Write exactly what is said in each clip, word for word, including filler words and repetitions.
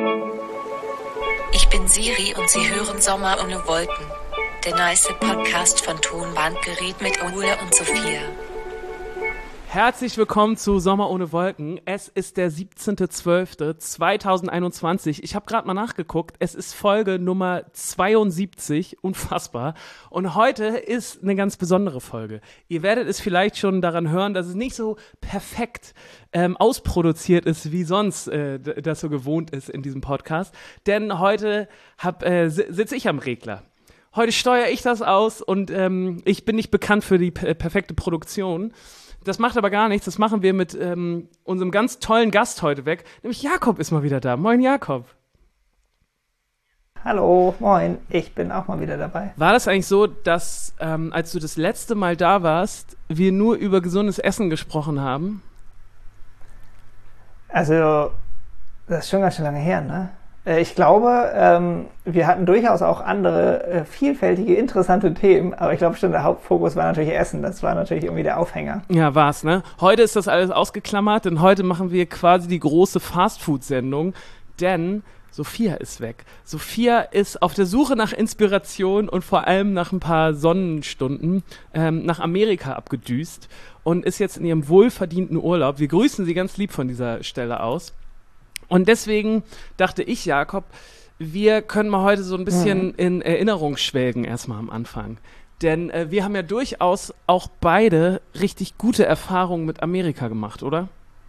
Ich bin Siri und Sie hören Sommer ohne Wolken. Der nice Podcast von Tonbandgerät mit Ole und Sophia. Herzlich willkommen zu Sommer ohne Wolken. Es ist der siebzehnter zwölfter zweitausendeinundzwanzig. Ich habe gerade mal nachgeguckt. Es ist Folge Nummer zweiundsiebzig. Unfassbar. Und heute ist eine ganz besondere Folge. Ihr werdet es vielleicht schon daran hören, dass es nicht so perfekt ähm, ausproduziert ist, wie sonst äh, das so gewohnt ist in diesem Podcast. Denn heute hab, äh, sitze ich am Regler. Heute steuere ich das aus und ähm, ich bin nicht bekannt für die p- perfekte Produktion. Das macht aber gar nichts. Das machen wir mit ähm, unserem ganz tollen Gast heute weg. Nämlich Jakob ist mal wieder da. Moin, Jakob. Hallo, moin. Ich bin auch mal wieder dabei. War das eigentlich so, dass, ähm, als du das letzte Mal da warst, wir nur über gesundes Essen gesprochen haben? Also, das ist schon ganz schön lange her, ne? Ich glaube, ähm, wir hatten durchaus auch andere äh, vielfältige, interessante Themen, aber ich glaube schon, der Hauptfokus war natürlich Essen. Das war natürlich irgendwie der Aufhänger. Ja, war's, ne? Heute ist das alles ausgeklammert, denn heute machen wir quasi die große Fastfood-Sendung, denn Sophia ist weg. Sophia ist auf der Suche nach Inspiration und vor allem nach ein paar Sonnenstunden ähm, nach Amerika abgedüst und ist jetzt in ihrem wohlverdienten Urlaub. Wir grüßen sie ganz lieb von dieser Stelle aus. Und deswegen dachte ich, Jakob, wir können mal heute so ein bisschen mhm. in Erinnerung schwelgen erstmal am Anfang. Denn äh, wir haben ja durchaus auch beide richtig gute Erfahrungen mit Amerika gemacht, oder?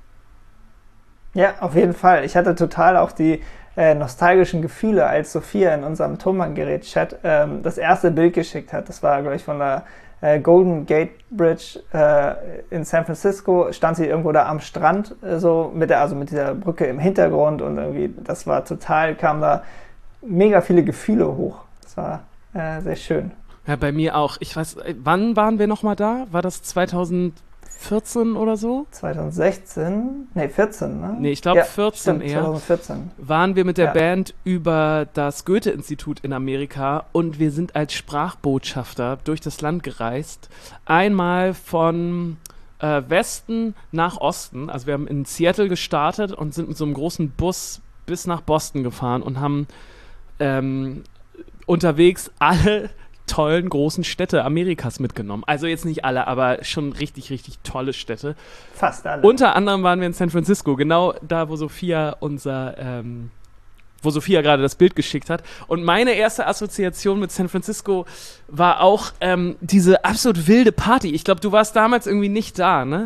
Ja, auf jeden Fall. Ich hatte total auch die äh, nostalgischen Gefühle, als Sophia in unserem Tonbandgerät-Chat ähm, das erste Bild geschickt hat. Das war, glaube ich, von der äh, Golden Gate Bridge äh, in San Francisco. Stand sie irgendwo da am Strand, äh, so mit der, also mit dieser Brücke im Hintergrund und irgendwie, das war total, kamen da mega viele Gefühle hoch. Das war äh, sehr schön. Ja, bei mir auch. Ich weiß, wann waren wir nochmal da? War das zweitausendvierzehn oder so? zweitausendsechzehn? Nee, vierzehn, ne? Nee, ich glaube ja, vierzehn stimmt, eher. zweitausendvierzehn. Waren wir mit der ja. Band über das Goethe-Institut in Amerika und wir sind als Sprachbotschafter durch das Land gereist. Einmal von äh, Westen nach Osten. Also wir haben in Seattle gestartet und sind mit so einem großen Bus bis nach Boston gefahren und haben ähm, unterwegs alle tollen großen Städte Amerikas mitgenommen. Also jetzt nicht alle, aber schon richtig, richtig tolle Städte. Fast alle. Unter anderem waren wir in San Francisco, genau da, wo Sophia unser, ähm, wo Sophia gerade das Bild geschickt hat. Und meine erste Assoziation mit San Francisco war auch ähm, diese absolut wilde Party. Ich glaube, du warst damals irgendwie nicht da, ne?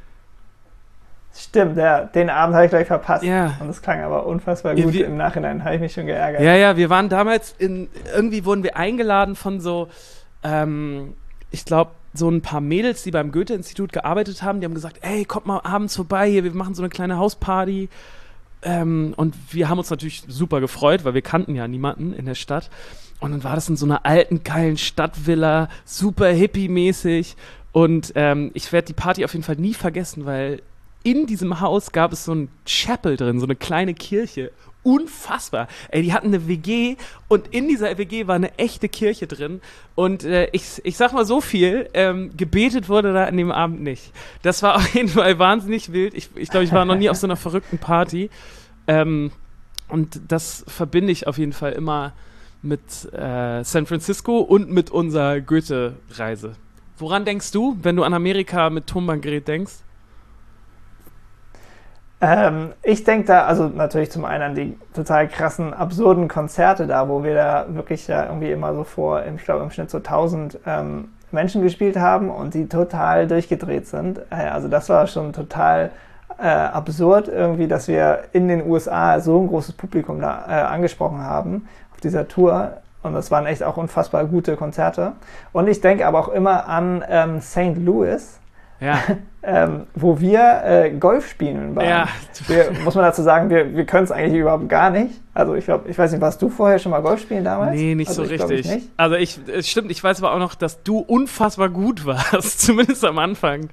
Stimmt, ja. Den Abend habe ich gleich verpasst. Ja. Und das klang aber unfassbar gut. Wir, Im Nachhinein habe ich mich schon geärgert. Ja, ja, wir waren damals in, irgendwie wurden wir eingeladen von so, ähm, ich glaube, so ein paar Mädels, die beim Goethe-Institut gearbeitet haben. Die haben gesagt, ey, kommt mal abends vorbei hier, wir machen so eine kleine Hausparty. Ähm, und wir haben uns natürlich super gefreut, weil wir kannten ja niemanden in der Stadt. Und dann war das in so einer alten, geilen Stadtvilla, super hippie-mäßig. Und ähm, ich werde die Party auf jeden Fall nie vergessen, weil in diesem Haus gab es so ein Chapel drin, so eine kleine Kirche. Unfassbar. Ey, die hatten eine W G und in dieser W G war eine echte Kirche drin. Und äh, ich, ich sag mal so viel, ähm, gebetet wurde da an dem Abend nicht. Das war auf jeden Fall wahnsinnig wild. Ich, ich glaube, ich war noch nie auf so einer verrückten Party. Ähm, und das verbinde ich auf jeden Fall immer mit äh, San Francisco und mit unserer Goethe-Reise. Woran denkst du, wenn du an Amerika mit Tonbandgerät denkst? Ähm, ich denke da, also natürlich zum einen an die total krassen, absurden Konzerte da, wo wir da wirklich ja irgendwie immer so vor, ich glaube im Schnitt so tausend ähm, Menschen gespielt haben und die total durchgedreht sind. Äh, also das war schon total äh, absurd irgendwie, dass wir in den U S A so ein großes Publikum da äh, angesprochen haben auf dieser Tour. Und das waren echt auch unfassbar gute Konzerte. Und ich denke aber auch immer an ähm, Saint Louis. Ja. ähm, wo wir äh, Golf spielen waren. Ja. Wir, muss man dazu sagen, wir, wir können es eigentlich überhaupt gar nicht. Also ich glaube, ich weiß nicht, warst du vorher schon mal Golf spielen damals? Nee, nicht also so ich richtig. Ich nicht. Also ich, es stimmt, ich weiß aber auch noch, dass du unfassbar gut warst, zumindest am Anfang.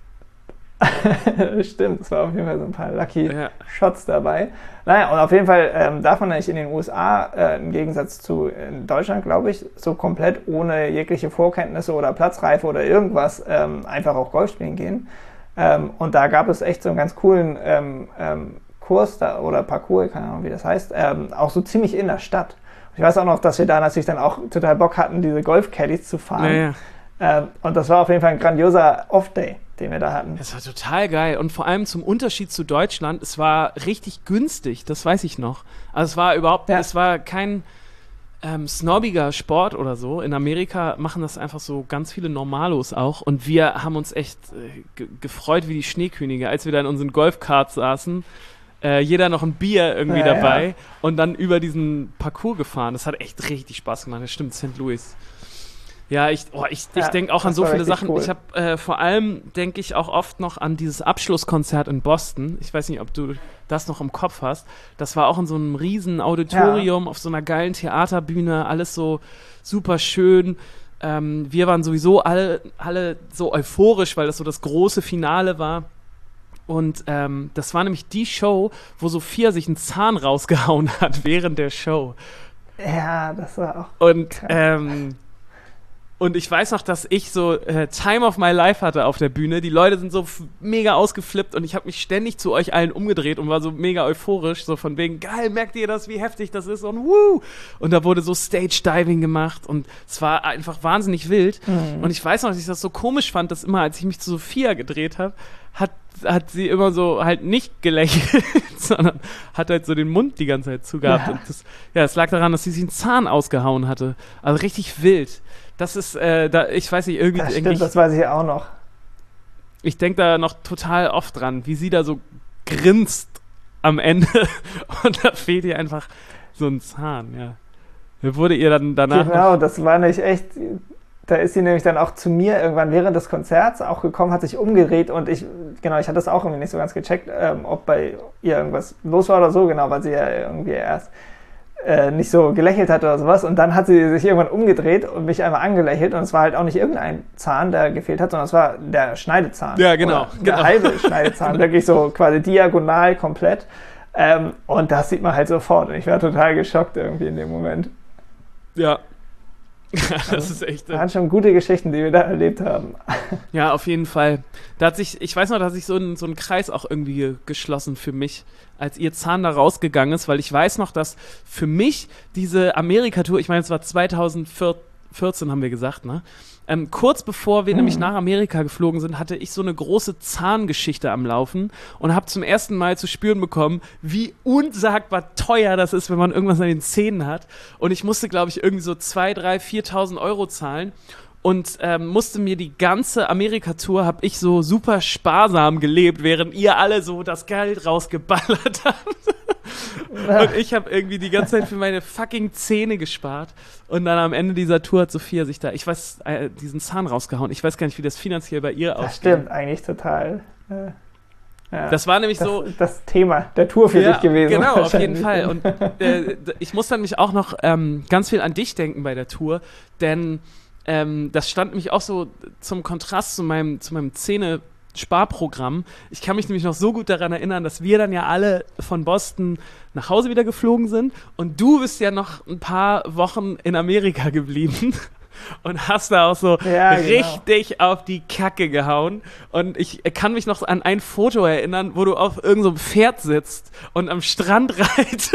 Stimmt, es war auf jeden Fall so ein paar Lucky ja. Shots dabei. Naja, und auf jeden Fall ähm, darf man eigentlich in den U S A, äh, im Gegensatz zu in Deutschland, glaube ich, so komplett ohne jegliche Vorkenntnisse oder Platzreife oder irgendwas ähm, einfach auch Golf spielen gehen. Ähm, und da gab es echt so einen ganz coolen ähm, ähm, Kurs da, oder Parcours, keine Ahnung, wie das heißt, ähm, auch so ziemlich in der Stadt. Ich weiß auch noch, dass wir da natürlich dann auch total Bock hatten, diese Golf-Caddies zu fahren. Ja, ja. Ähm, und das war auf jeden Fall ein grandioser Off-Day, den wir da hatten. Das war total geil. Und vor allem zum Unterschied zu Deutschland, es war richtig günstig, das weiß ich noch. Also es war überhaupt, Ja. es war kein ähm, snobbiger Sport oder so. In Amerika machen das einfach so ganz viele Normalos auch. Und wir haben uns echt äh, ge- gefreut wie die Schneekönige, als wir da in unseren Golfkarts saßen. Äh, jeder noch ein Bier irgendwie Ja, dabei ja. und dann über diesen Parcours gefahren. Das hat echt richtig Spaß gemacht. Das stimmt, Saint Louis. Ja, ich, oh, ich, ich Ja, denke auch an das so war viele richtig Sachen. cool. Ich habe äh, vor allem, denke ich auch oft noch an dieses Abschlusskonzert in Boston. Ich weiß nicht, ob du das noch im Kopf hast. Das war auch in so einem riesen Auditorium, auf so einer geilen Theaterbühne, alles so super schön. Ähm, wir waren sowieso alle, alle so euphorisch, weil das so das große Finale war. Und ähm, das war nämlich die Show, wo Sophia sich einen Zahn rausgehauen hat während der Show. Ja, das war auch Und, krass. ähm, und ich weiß noch, dass ich so äh, Time of my life hatte auf der Bühne. Die Leute sind so f- mega ausgeflippt und ich habe mich ständig zu euch allen umgedreht und war so mega euphorisch, so von wegen, geil, merkt ihr das, wie heftig das ist und wuh! Und da wurde so Stage-Diving gemacht und es war einfach wahnsinnig wild. Mhm. Und ich weiß noch, dass ich das so komisch fand, dass immer, als ich mich zu Sophia gedreht habe, hat, hat sie immer so halt nicht gelächelt, sondern hat halt so den Mund die ganze Zeit zugehabt. Ja. Und das, ja, es lag daran, dass sie sich einen Zahn ausgehauen hatte. Also richtig wild. Das ist, äh, da, ich weiß nicht, irgendwie Das denk stimmt, ich, das weiß ich auch noch. ich denke da noch total oft dran, wie sie da so grinst am Ende und da fehlt ihr einfach so ein Zahn, ja. Da wurde ihr dann danach Genau, noch, das war nicht echt. Da ist sie nämlich dann auch zu mir irgendwann während des Konzerts auch gekommen, hat sich umgedreht und ich, genau, ich hatte das auch irgendwie nicht so ganz gecheckt, ähm, ob bei ihr irgendwas los war oder so, genau, weil sie ja irgendwie erst äh, nicht so gelächelt hat oder sowas und dann hat sie sich irgendwann umgedreht und mich einmal angelächelt und es war halt auch nicht irgendein Zahn, der gefehlt hat, sondern es war der Schneidezahn. Ja, genau, Oder genau. Der halbe Schneidezahn, wirklich so quasi diagonal komplett. Ähm, und das sieht man halt sofort und ich war total geschockt irgendwie in dem Moment. ja. Das ist echt, Das äh, waren schon gute Geschichten, die wir da erlebt haben. ja, auf jeden Fall. Da hat sich, ich weiß noch, da hat sich so ein, so ein Kreis auch irgendwie ge- geschlossen für mich, als ihr Zahn da rausgegangen ist, weil ich weiß noch, dass für mich diese Amerika-Tour, ich meine, es war zweitausendvierzehn, haben wir gesagt, ne? Ähm, kurz bevor wir Mhm. nämlich nach Amerika geflogen sind, hatte ich so eine große Zahngeschichte am Laufen und habe zum ersten Mal zu spüren bekommen, wie unsagbar teuer das ist, wenn man irgendwas an den Zähnen hat. Und ich musste, glaube ich, irgendwie so zweitausend, dreitausend, viertausend Euro zahlen. Und ähm, musste mir die ganze Amerika-Tour, habe ich so super sparsam gelebt, während ihr alle so das Geld rausgeballert habt. Und ich habe irgendwie die ganze Zeit für meine fucking Zähne gespart. Und dann am Ende dieser Tour hat Sophia sich da, ich weiß, äh, diesen Zahn rausgehauen. Ich weiß gar nicht, wie das finanziell bei ihr Das aussieht. stimmt eigentlich total. Äh, ja. Das war nämlich das, so. das Thema der Tour für Ja, dich gewesen. genau, auf jeden wahrscheinlich. Fall. Und äh, d- ich muss dann mich auch noch ähm, ganz viel an dich denken bei der Tour, denn ähm, das stand nämlich auch so zum Kontrast zu meinem, zu meinem Zähne-Sparprogramm. Ich kann mich nämlich noch so gut daran erinnern, dass wir dann ja alle von Boston nach Hause wieder geflogen sind und du bist ja noch ein paar Wochen in Amerika geblieben. Und hast da auch so Ja, genau. richtig auf die Kacke gehauen. Und ich kann mich noch an ein Foto erinnern, wo du auf irgendeinem so einem Pferd sitzt und am Strand reitest.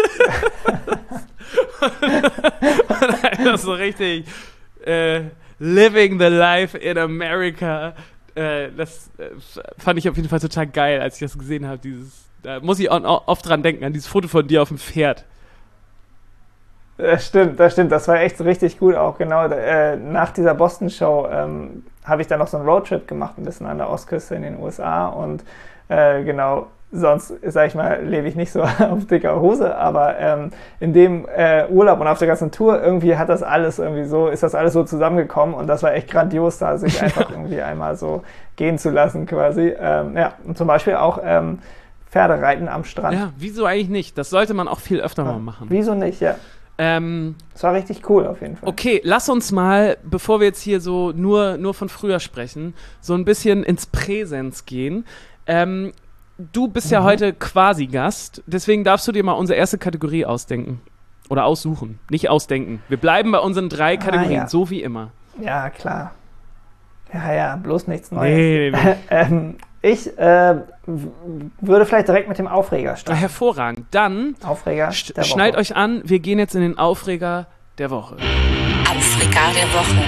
und einfach so richtig äh, living the life in America. Äh, das äh, fand ich auf jeden Fall total geil, als ich das gesehen habe. Dieses, da muss ich auch, auch oft dran denken, an dieses Foto von dir auf dem Pferd. Das stimmt, das stimmt. Das war echt so richtig gut auch. Genau, äh, nach dieser Boston-Show ähm, habe ich dann noch so einen Roadtrip gemacht, ein bisschen an der Ostküste in den U S A. Und äh, genau, sonst, sag ich mal, lebe ich nicht so auf dicker Hose. Aber ähm, in dem äh, Urlaub und auf der ganzen Tour irgendwie hat das alles irgendwie so, ist das alles so zusammengekommen. Und das war echt grandios, da sich einfach irgendwie einmal so gehen zu lassen quasi. Ähm, ja, und zum Beispiel auch ähm, Pferdereiten am Strand. Ja, wieso eigentlich nicht? Das sollte man auch viel öfter mal machen. Wieso nicht, ja. Ähm, Das war richtig cool auf jeden Fall. okay, lass uns mal, bevor wir jetzt hier so nur, nur von früher sprechen, so ein bisschen ins Präsens gehen. Ähm, du bist ja Mhm. heute quasi Gast, deswegen darfst du dir mal unsere erste Kategorie ausdenken. Oder aussuchen, nicht ausdenken. Wir bleiben bei unseren drei Kategorien, ja. so wie immer. Ja, klar. Ja, ja, bloß nichts Neues. Nee, nee, nee. ähm, Ich äh, w- würde vielleicht direkt mit dem Aufreger Ah, starten. hervorragend. Dann Aufreger sch- der Woche. schnallt euch an, wir gehen jetzt in den Aufreger der Woche. Aufreger der Woche.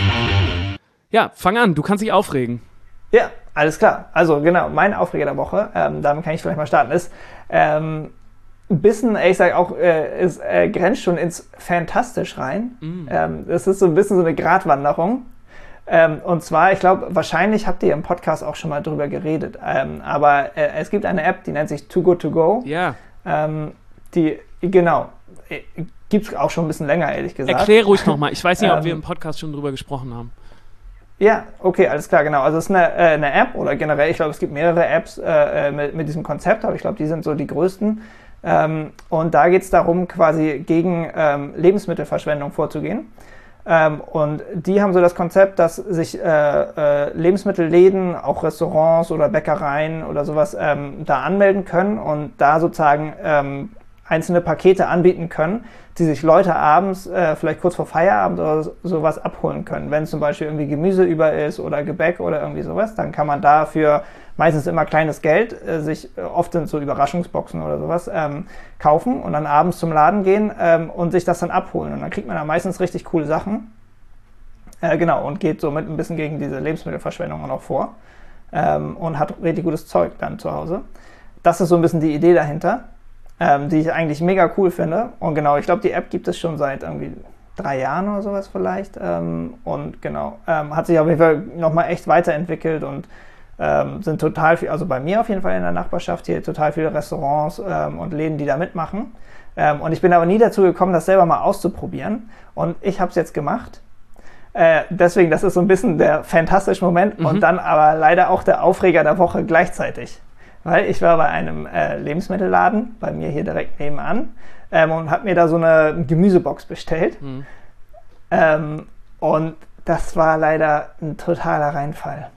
Ja, fang an, du kannst dich aufregen. Ja, alles klar. Also genau, mein Aufreger der Woche, ähm, damit kann ich vielleicht mal starten, ist ähm, ein bisschen, ich sage auch, äh, es äh, grenzt schon ins Fantastisch rein. Mm. Ähm, es ist so ein bisschen so eine Gratwanderung. Ähm, und zwar, ich glaube, wahrscheinlich habt ihr im Podcast auch schon mal drüber geredet, ähm, aber äh, es gibt eine App, die nennt sich Too Good To Go. Ja. Ähm, die, genau, äh, gibt es auch schon ein bisschen länger, ehrlich gesagt. Erklär ruhig nochmal. Ich weiß nicht, ob Ähm, wir im Podcast schon drüber gesprochen haben. Ja, okay, alles klar, genau. Also es ist eine, äh, eine App oder generell, ich glaube, es gibt mehrere Apps äh, mit, mit diesem Konzept, aber ich glaube, die sind so die größten. Ähm, und da geht es darum, quasi gegen ähm, Lebensmittelverschwendung vorzugehen. Ähm, und die haben so das Konzept, dass sich äh, äh, Lebensmittelläden, auch Restaurants oder Bäckereien oder sowas ähm, da anmelden können und da sozusagen ähm, einzelne Pakete anbieten können, die sich Leute abends, äh, vielleicht kurz vor Feierabend oder so- sowas abholen können. Wenn zum Beispiel irgendwie Gemüse über ist oder Gebäck oder irgendwie sowas, dann kann man dafür meistens immer kleines Geld äh, sich, äh, oft sind so Überraschungsboxen oder sowas, ähm, kaufen und dann abends zum Laden gehen ähm, und sich das dann abholen. Und dann kriegt man da meistens richtig coole Sachen. Äh, genau, und geht somit ein bisschen gegen diese Lebensmittelverschwendung auch noch vor. Ähm, und hat richtig gutes Zeug dann zu Hause. Das ist so ein bisschen die Idee dahinter, ähm, die ich eigentlich mega cool finde. Und genau, ich glaube, die App gibt es schon seit irgendwie drei Jahren oder sowas vielleicht. Ähm, und genau, ähm, hat sich auf jeden Fall nochmal echt weiterentwickelt und ähm, sind total viel, also bei mir auf jeden Fall in der Nachbarschaft hier total viele Restaurants ähm, und Läden, die da mitmachen. Ähm, und ich bin aber nie dazu gekommen, das selber mal auszuprobieren. Und ich habe es jetzt gemacht. Äh, deswegen, das ist so ein bisschen der fantastische Moment Mhm. und dann aber leider auch der Aufreger der Woche gleichzeitig. Weil ich war bei einem äh, Lebensmittelladen, bei mir hier direkt nebenan, ähm, und habe mir da so eine Gemüsebox bestellt. Mhm. Ähm, und das war leider ein totaler Reinfall.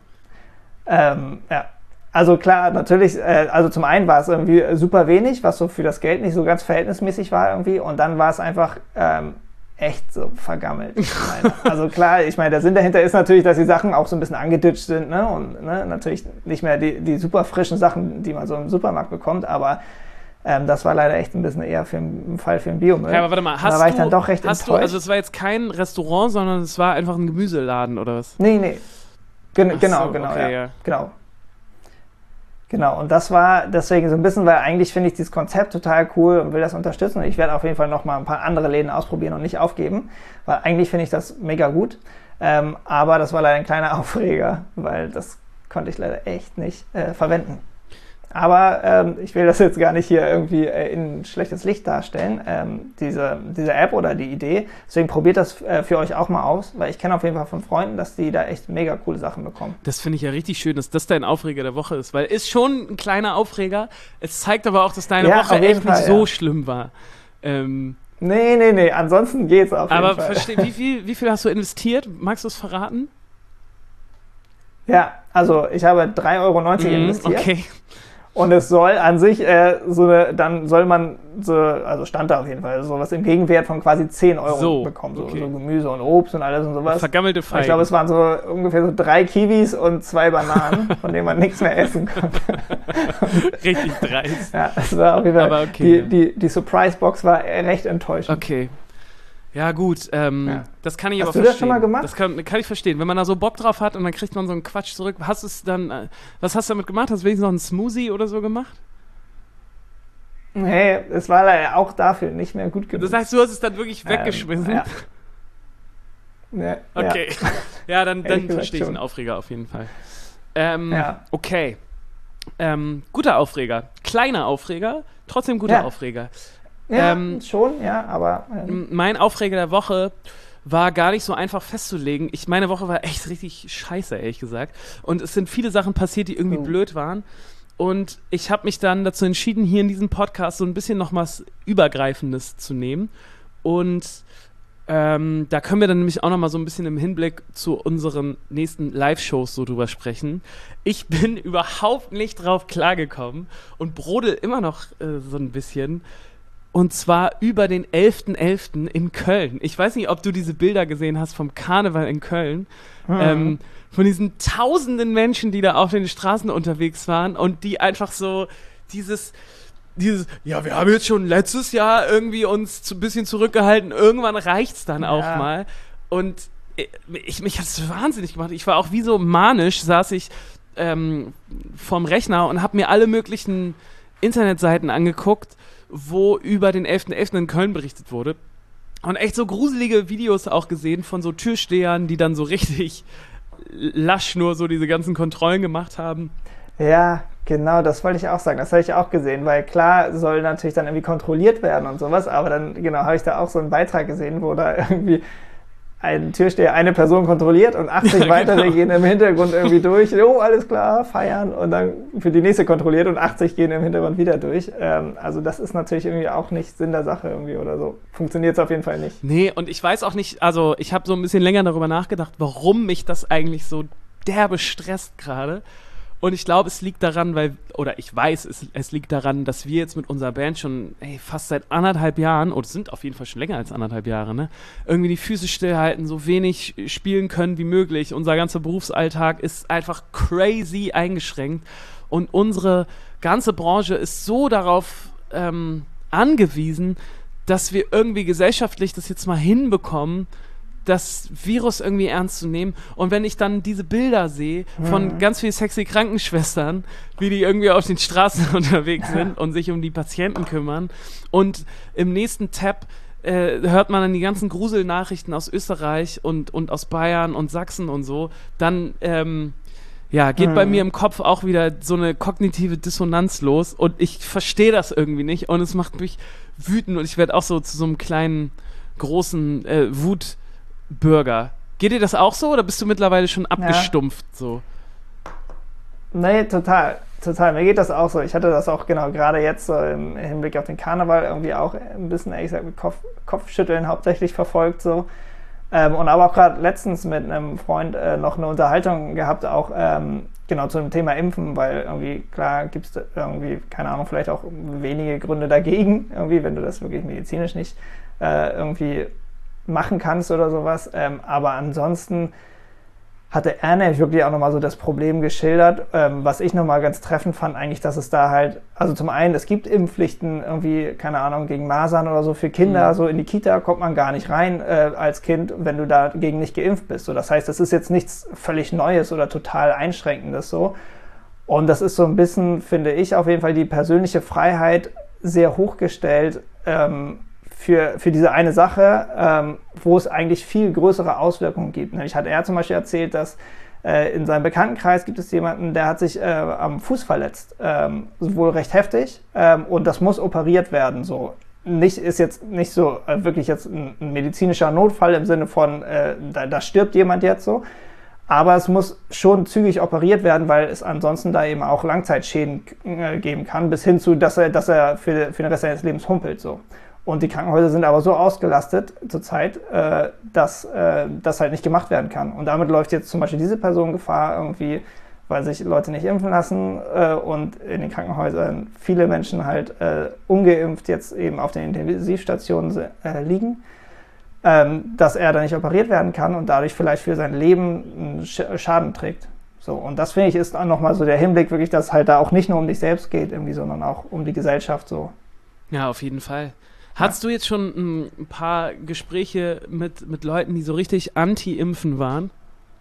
Ähm, ja. Also klar, natürlich, äh, also zum einen war es irgendwie super wenig, was so für das Geld nicht so ganz verhältnismäßig war irgendwie. Und dann war es einfach ähm, echt so vergammelt. Ich meine, also klar, ich meine, der Sinn dahinter ist natürlich, dass die Sachen auch so ein bisschen angeditscht sind, ne? Und ne, natürlich nicht mehr die, die super frischen Sachen, die man so im Supermarkt bekommt, aber ähm, das war leider echt ein bisschen eher für einen Fall für einen Biomüll. Ja, aber warte mal, Und hast da war ich du, dann doch recht hast du, enttäuscht. also es war jetzt kein Restaurant, sondern es war einfach ein Gemüseladen oder was? Nee, nee. Gen Ach genau, so, genau, okay, ja. ja. Genau. Genau, und das war deswegen so ein bisschen, weil eigentlich finde ich dieses Konzept total cool und will das unterstützen. Und ich werde auf jeden Fall noch mal ein paar andere Läden ausprobieren und nicht aufgeben, weil eigentlich finde ich das mega gut. Ähm, aber das war leider ein kleiner Aufreger, weil das konnte ich leider echt nicht äh, verwenden. Aber ähm, ich will das jetzt gar nicht hier irgendwie äh, in ein schlechtes Licht darstellen, ähm, diese, diese App oder die Idee. Deswegen probiert das äh, für euch auch mal aus, weil ich kenne auf jeden Fall von Freunden, dass die da echt mega coole Sachen bekommen. Das finde ich ja richtig schön, dass das dein Aufreger der Woche ist, weil ist schon ein kleiner Aufreger. Es zeigt aber auch, dass deine Ja, Woche auf jeden echt Fall, nicht so ja. schlimm war. Ähm, Nee, nee, nee, ansonsten geht's auf jeden aber Fall. versteh, wie viel, wie viel hast du investiert? Magst du es verraten? Ja, also ich habe drei Euro neunzig Mhm, investiert. okay. Und es soll an sich, äh, so eine, dann soll man, so, also stand da auf jeden Fall, sowas im Gegenwert von quasi zehn Euro So, bekommen. So, okay. so Gemüse und Obst und alles und sowas. Vergammelte Und ich Feigen. glaube, es waren so ungefähr so drei Kiwis und zwei Bananen, von denen man nichts mehr essen konnte. Richtig dreist. Ja, das war auf jeden Fall, Aber okay, ja. die, die, die Surprise-Box war recht enttäuschend. Okay. Ja, gut, ähm, Ja. das kann ich Hast aber du das verstehen. schon mal gemacht? Das kann, kann ich verstehen. Wenn man da so Bock drauf hat und dann kriegt man so einen Quatsch zurück. Hast du es dann, äh, was hast du damit gemacht? Hast du wenigstens noch einen Smoothie oder so gemacht? Nee, es war leider auch dafür nicht mehr gut genug. Das heißt, du hast es dann wirklich weggeschmissen? Ähm, ja. Ja, Okay. Ja, dann, dann Ehrlich gesagt verstehe ich schon. den Aufreger auf jeden Fall. Ähm, Ja. Okay. Ähm, guter Aufreger. Kleiner Aufreger, trotzdem guter Ja. Aufreger. Ja, Ähm, schon, ja, aber ähm, M- Mein Aufreger der Woche war gar nicht so einfach festzulegen. Ich, meine Woche war echt richtig scheiße, ehrlich gesagt. Und es sind viele Sachen passiert, die irgendwie Oh. blöd waren. Und ich habe mich dann dazu entschieden, hier in diesem Podcast so ein bisschen noch was Übergreifendes zu nehmen. Und ähm, da können wir dann nämlich auch noch mal so ein bisschen im Hinblick zu unseren nächsten Live-Shows so drüber sprechen. Ich bin überhaupt nicht drauf klargekommen und brodel immer noch äh, so ein bisschen. Und zwar über den elften elften in Köln. Ich weiß nicht, ob du diese Bilder gesehen hast vom Karneval in Köln. Mhm. Ähm, von diesen tausenden Menschen, die da auf den Straßen unterwegs waren und die einfach so dieses, dieses, ja, wir haben jetzt schon letztes Jahr irgendwie uns zu, ein bisschen zurückgehalten, irgendwann reicht's dann ja. auch mal. Und ich, mich hat es wahnsinnig gemacht. Ich war auch wie so manisch, saß ich ähm, vorm Rechner und habe mir alle möglichen Internetseiten angeguckt, wo über den elften elften in Köln berichtet wurde. Und echt so gruselige Videos auch gesehen von so Türstehern, die dann so richtig lasch nur so diese ganzen Kontrollen gemacht haben. Ja, genau, das wollte ich auch sagen. Das habe ich auch gesehen, weil klar soll natürlich dann irgendwie kontrolliert werden und sowas, aber dann, genau, habe ich da auch so einen Beitrag gesehen, wo da irgendwie ein Türsteher eine Person kontrolliert und achtzig ja, weitere genau. gehen im Hintergrund irgendwie durch. Oh, alles klar, feiern und dann für die nächste kontrolliert und achtzig gehen im Hintergrund wieder durch. Ähm, also das ist natürlich irgendwie auch nicht Sinn der Sache irgendwie oder so. Funktioniert es auf jeden Fall nicht. Nee, und ich weiß auch nicht, also ich habe so ein bisschen länger darüber nachgedacht, warum mich das eigentlich so derbe stresst gerade. Und ich glaube, es liegt daran, weil, oder ich weiß, es, es liegt daran, dass wir jetzt mit unserer Band schon ey, fast seit anderthalb Jahren, oder sind auf jeden Fall schon länger als anderthalb Jahre, ne, irgendwie die Füße stillhalten, so wenig spielen können wie möglich. Unser ganzer Berufsalltag ist einfach crazy eingeschränkt. Und unsere ganze Branche ist so darauf ähm, angewiesen, dass wir irgendwie gesellschaftlich das jetzt mal hinbekommen, das Virus irgendwie ernst zu nehmen. Und wenn ich dann diese Bilder sehe von mhm. ganz vielen sexy Krankenschwestern, wie die irgendwie auf den Straßen unterwegs sind und sich um die Patienten kümmern und im nächsten Tab äh, hört man dann die ganzen Gruselnachrichten aus Österreich und, und aus Bayern und Sachsen und so, dann ähm, ja, geht mhm. bei mir im Kopf auch wieder so eine kognitive Dissonanz los und ich verstehe das irgendwie nicht und es macht mich wütend und ich werde auch so zu so einem kleinen, großen äh, Wut Bürger. Geht dir das auch so oder bist du mittlerweile schon abgestumpft ja. so? Nee, total. Total. Mir geht das auch so. Ich hatte das auch genau gerade jetzt so im Hinblick auf den Karneval irgendwie auch ein bisschen, ehrlich gesagt, mit Kopf, Kopfschütteln hauptsächlich verfolgt so. Ähm, und aber auch gerade letztens mit einem Freund äh, noch eine Unterhaltung gehabt, auch ähm, genau zu dem Thema Impfen, weil irgendwie, klar, gibt es irgendwie, keine Ahnung, vielleicht auch wenige Gründe dagegen, irgendwie, wenn du das wirklich medizinisch nicht äh, irgendwie machen kannst oder sowas, ähm, aber ansonsten hatte er nämlich wirklich auch nochmal so das Problem geschildert, ähm, was ich nochmal ganz treffend fand, eigentlich, dass es da halt, also zum einen, es gibt Impfpflichten irgendwie, keine Ahnung, gegen Masern oder so für Kinder, mhm. so in die Kita kommt man gar nicht rein äh, als Kind, wenn du dagegen nicht geimpft bist. So, das heißt, das ist jetzt nichts völlig Neues oder total Einschränkendes so. Und das ist so ein bisschen, finde ich, auf jeden Fall die persönliche Freiheit sehr hochgestellt, ähm, Für, für diese eine Sache, ähm, wo es eigentlich viel größere Auswirkungen gibt. Nämlich hat er zum Beispiel erzählt, dass äh, in seinem Bekanntenkreis gibt es jemanden, der hat sich äh, am Fuß verletzt, ähm, wohl recht heftig, ähm, und das muss operiert werden. So. Nicht, ist jetzt nicht so äh, wirklich jetzt ein, ein medizinischer Notfall im Sinne von, äh, da, da stirbt jemand jetzt so, aber es muss schon zügig operiert werden, weil es ansonsten da eben auch Langzeitschäden äh, geben kann, bis hin zu, dass er, dass er für, für den Rest seines Lebens humpelt. So. Und die Krankenhäuser sind aber so ausgelastet zurzeit, äh, dass äh, das halt nicht gemacht werden kann. Und damit läuft jetzt zum Beispiel diese Person Gefahr irgendwie, weil sich Leute nicht impfen lassen äh, und in den Krankenhäusern viele Menschen halt äh, ungeimpft jetzt eben auf den Intensivstationen äh, liegen, ähm, dass er da nicht operiert werden kann und dadurch vielleicht für sein Leben einen Sch- Schaden trägt. So, und das finde ich ist dann nochmal so der Hinblick wirklich, dass es halt da auch nicht nur um dich selbst geht, irgendwie, sondern auch um die Gesellschaft so. Ja, auf jeden Fall. Hattest du jetzt schon ein paar Gespräche mit, mit Leuten, die so richtig anti-Impfen waren?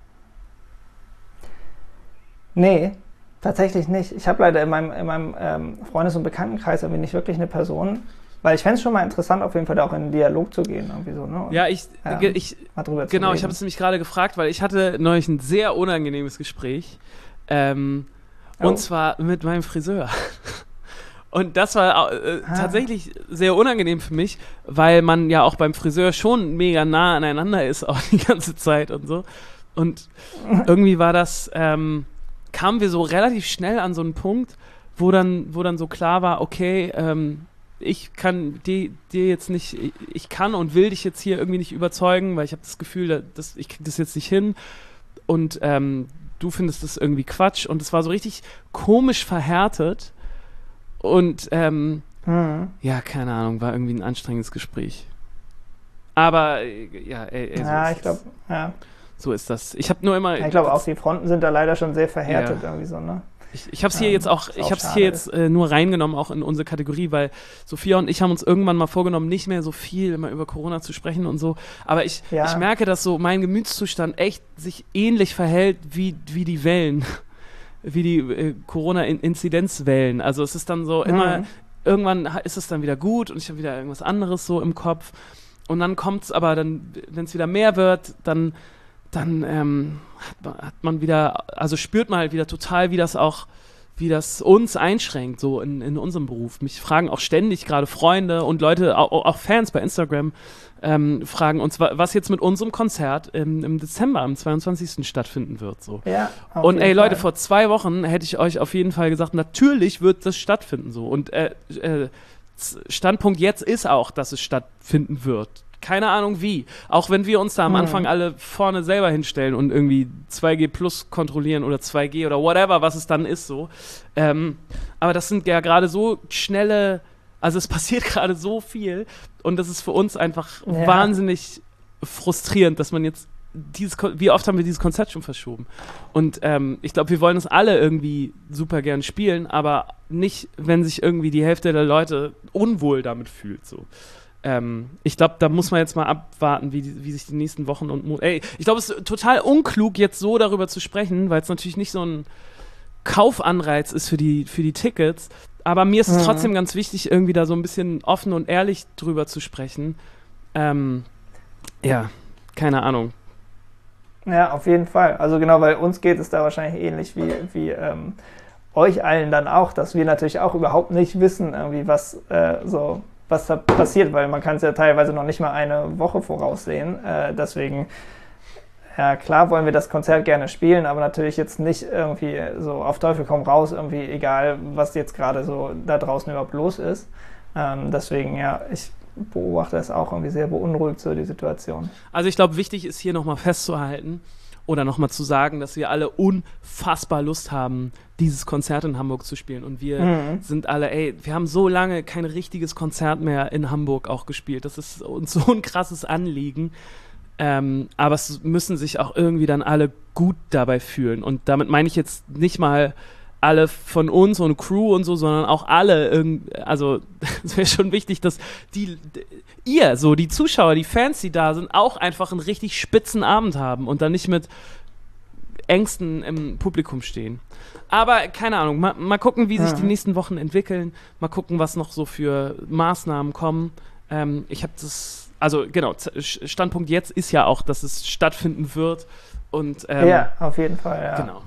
Nee, tatsächlich nicht. Ich habe leider in meinem, in meinem ähm, Freundes- und Bekanntenkreis irgendwie nicht wirklich eine Person, weil ich fände es schon mal interessant, auf jeden Fall da auch in einen Dialog zu gehen. Irgendwie so, ne? Und, ja, ich, ähm, ich mal drüber zu genau, reden. Ich habe es nämlich gerade gefragt, weil ich hatte neulich ein sehr unangenehmes Gespräch ähm, oh. und zwar mit meinem Friseur. Und das war äh, ah. tatsächlich sehr unangenehm für mich, weil man ja auch beim Friseur schon mega nah aneinander ist, auch die ganze Zeit und so. Und irgendwie war das, ähm, kamen wir so relativ schnell an so einen Punkt, wo dann, wo dann so klar war, okay, ähm, ich kann dir, dir jetzt nicht, ich kann und will dich jetzt hier irgendwie nicht überzeugen, weil ich habe das Gefühl, dass ich krieg das jetzt nicht hin und ähm, du findest das irgendwie Quatsch. Und es war so richtig komisch verhärtet. Und ähm, Mhm. Ja, keine Ahnung, war irgendwie ein anstrengendes Gespräch. Aber, äh, ja, ey, ey, so Ja, ist ich glaube, das. ja. So ist das. Ich habe nur immer... Ich glaube auch, die Fronten sind da leider schon sehr verhärtet Ja. irgendwie so, ne? Ich, ich habe es hier Ähm, jetzt auch, was ich auch habe es schade hier jetzt äh, nur reingenommen, auch in unsere Kategorie, weil Sophia und ich haben uns irgendwann mal vorgenommen, nicht mehr so viel immer über Corona zu sprechen und so. Aber ich, Ja. ich merke, dass so mein Gemütszustand echt sich ähnlich verhält wie, wie die Wellen, wie die äh, Corona-Inzidenzwellen. Also es ist dann so immer, Mhm. irgendwann ha- ist es dann wieder gut und ich habe wieder irgendwas anderes so im Kopf. Und dann kommt es aber dann, wenn es wieder mehr wird, dann dann ähm, hat, man, hat man wieder, also spürt man halt wieder total, wie das auch, wie das uns einschränkt, so in, in unserem Beruf. Mich fragen auch ständig gerade Freunde und Leute, auch, auch Fans bei Instagram, ähm, fragen uns, wa- was jetzt mit unserem Konzert im, im Dezember, am zweiundzwanzigsten stattfinden wird. So. Ja, auf Und jeden ey Leute, Fall. vor zwei Wochen hätte ich euch auf jeden Fall gesagt, natürlich wird das stattfinden so. Und äh, äh, Z- Standpunkt jetzt ist auch, dass es stattfinden wird. Keine Ahnung wie. Auch wenn wir uns da am Hm. Anfang alle vorne selber hinstellen und irgendwie zwei G plus kontrollieren oder zwei G oder whatever, was es dann ist so. Ähm, aber das sind ja gerade so schnelle, also es passiert gerade so viel und das ist für uns einfach Ja. wahnsinnig frustrierend, dass man jetzt dieses, Kon- wie oft haben wir dieses Konzert schon verschoben? Und ähm, ich glaube, wir wollen es alle irgendwie super gern spielen, aber nicht, wenn sich irgendwie die Hälfte der Leute unwohl damit fühlt. So. Ähm, ich glaube, da muss man jetzt mal abwarten, wie, die, wie sich die nächsten Wochen und Monate. Ey, ich glaube, es ist total unklug, jetzt so darüber zu sprechen, weil es natürlich nicht so ein Kaufanreiz ist für die, für die Tickets. Aber mir ist es Mhm. trotzdem ganz wichtig, irgendwie da so ein bisschen offen und ehrlich drüber zu sprechen. Ähm, ja, keine Ahnung. Ja, auf jeden Fall. Also genau, weil uns geht es da wahrscheinlich ähnlich wie, wie ähm, euch allen dann auch, dass wir natürlich auch überhaupt nicht wissen, irgendwie, was äh, so was da passiert, weil man kann es ja teilweise noch nicht mal eine Woche voraussehen. Äh, deswegen, ja klar wollen wir das Konzert gerne spielen, aber natürlich jetzt nicht irgendwie so auf Teufel komm raus, irgendwie egal, was jetzt gerade so da draußen überhaupt los ist. Ähm, deswegen, ja, ich beobachte es auch irgendwie sehr beunruhigt, so die Situation. Also ich glaube, wichtig ist hier nochmal festzuhalten oder nochmal zu sagen, dass wir alle unfassbar Lust haben, dieses Konzert in Hamburg zu spielen. Und wir Mhm. sind alle, ey, wir haben so lange kein richtiges Konzert mehr in Hamburg auch gespielt. Das ist uns so ein krasses Anliegen. Ähm, aber es müssen sich auch irgendwie dann alle gut dabei fühlen. Und damit meine ich jetzt nicht mal alle von uns und Crew und so, sondern auch alle, irgend, also es wäre schon wichtig, dass die, d- ihr, so die Zuschauer, die Fans, die da sind, auch einfach einen richtig spitzen Abend haben und dann nicht mit Ängsten im Publikum stehen. Aber keine Ahnung, mal, mal gucken, wie sich Mhm. die nächsten Wochen entwickeln, mal gucken, was noch so für Maßnahmen kommen. Ähm, ich habe das, also genau, Z- Standpunkt jetzt ist ja auch, dass es stattfinden wird und ähm, Ja, auf jeden Fall, ja. genau.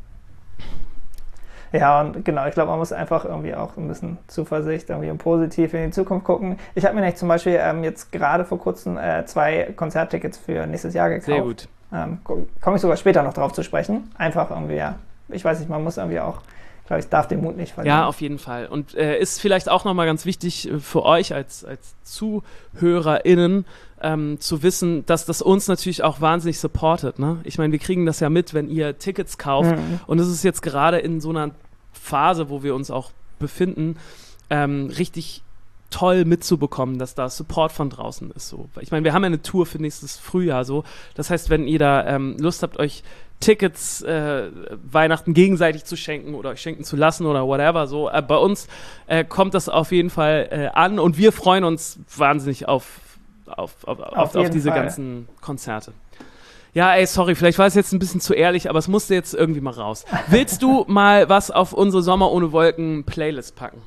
Ja, und genau, ich glaube, man muss einfach irgendwie auch ein bisschen Zuversicht irgendwie und positiv in die Zukunft gucken. Ich habe mir nämlich zum Beispiel ähm, jetzt gerade vor kurzem äh, zwei Konzerttickets für nächstes Jahr gekauft. Sehr gut. Ähm, Komme ich sogar später noch drauf zu sprechen. Einfach irgendwie, ja, ich weiß nicht, man muss irgendwie auch, ich glaube, ich darf den Mut nicht verlieren. Ja, auf jeden Fall. Und äh, ist vielleicht auch nochmal ganz wichtig äh, für euch als, als ZuhörerInnen ähm, zu wissen, dass das uns natürlich auch wahnsinnig supportet. Ne? Ich meine, wir kriegen das ja mit, wenn ihr Tickets kauft. Mhm. Und es ist jetzt gerade in so einer Phase, wo wir uns auch befinden, ähm, richtig toll mitzubekommen, dass da Support von draußen ist. So. Ich meine, wir haben ja eine Tour für nächstes Frühjahr. So. Das heißt, wenn ihr da ähm, Lust habt, euch Tickets äh, Weihnachten gegenseitig zu schenken oder euch schenken zu lassen oder whatever, so äh, bei uns äh, kommt das auf jeden Fall äh, an und wir freuen uns wahnsinnig auf, auf, auf, auf, auf jeden diese Fall. ganzen Konzerte. Ja, ey, sorry, vielleicht war es jetzt ein bisschen zu ehrlich, aber es musste jetzt irgendwie mal raus. Willst du mal was auf unsere Sommer ohne Wolken Playlist packen?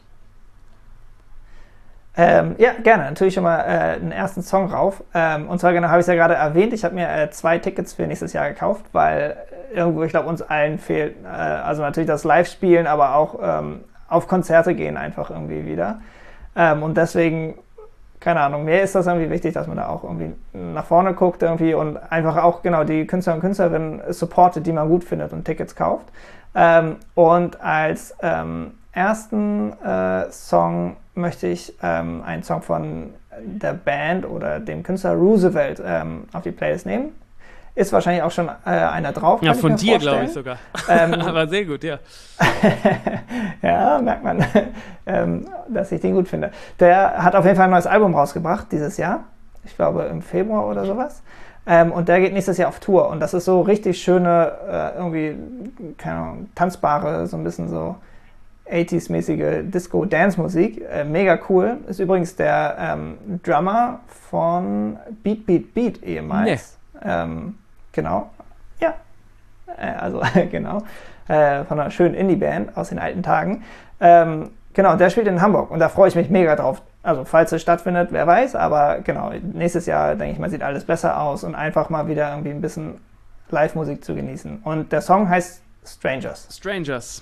Ähm, ja, gerne. Natürlich schon mal äh, einen ersten Song rauf. Ähm, und zwar, genau, habe ich es ja gerade erwähnt, ich habe mir äh, zwei Tickets für nächstes Jahr gekauft, weil irgendwo, ich glaube, uns allen fehlt, äh, also natürlich das Live-Spielen, aber auch ähm, auf Konzerte gehen einfach irgendwie wieder. Ähm, und deswegen, keine Ahnung, mir ist das irgendwie wichtig, dass man da auch irgendwie nach vorne guckt irgendwie und einfach auch genau die Künstler und Künstlerinnen supportet, die man gut findet und Tickets kauft. Ähm, und als ähm, ersten äh, Song möchte ich ähm, einen Song von der Band oder dem Künstler Roosevelt ähm, auf die Playlist nehmen. ist wahrscheinlich auch schon äh, einer drauf. Ja, von dir, glaube ich sogar. Ähm, Aber sehr gut, ja. Ja, merkt man, ähm, dass ich den gut finde. Der hat auf jeden Fall ein neues Album rausgebracht dieses Jahr. Ich glaube im Februar oder sowas. Ähm, und der geht nächstes Jahr auf Tour. Und das ist so richtig schöne, äh, irgendwie, keine Ahnung, tanzbare, so ein bisschen so achtziger-mäßige Disco-Dance-Musik. Äh, mega cool. Ist übrigens der ähm, Drummer von Beat Beat Beat ehemals. Nee. Ähm, genau. Ja. Äh, also, genau. Äh, von einer schönen Indie-Band aus den alten Tagen. Ähm, genau, der spielt in Hamburg. Und da freue ich mich mega drauf. Also, falls es stattfindet, wer weiß. Aber genau, nächstes Jahr, denke ich mal, sieht alles besser aus. Und einfach mal wieder irgendwie ein bisschen Live-Musik zu genießen. Und der Song heißt Strangers. Strangers.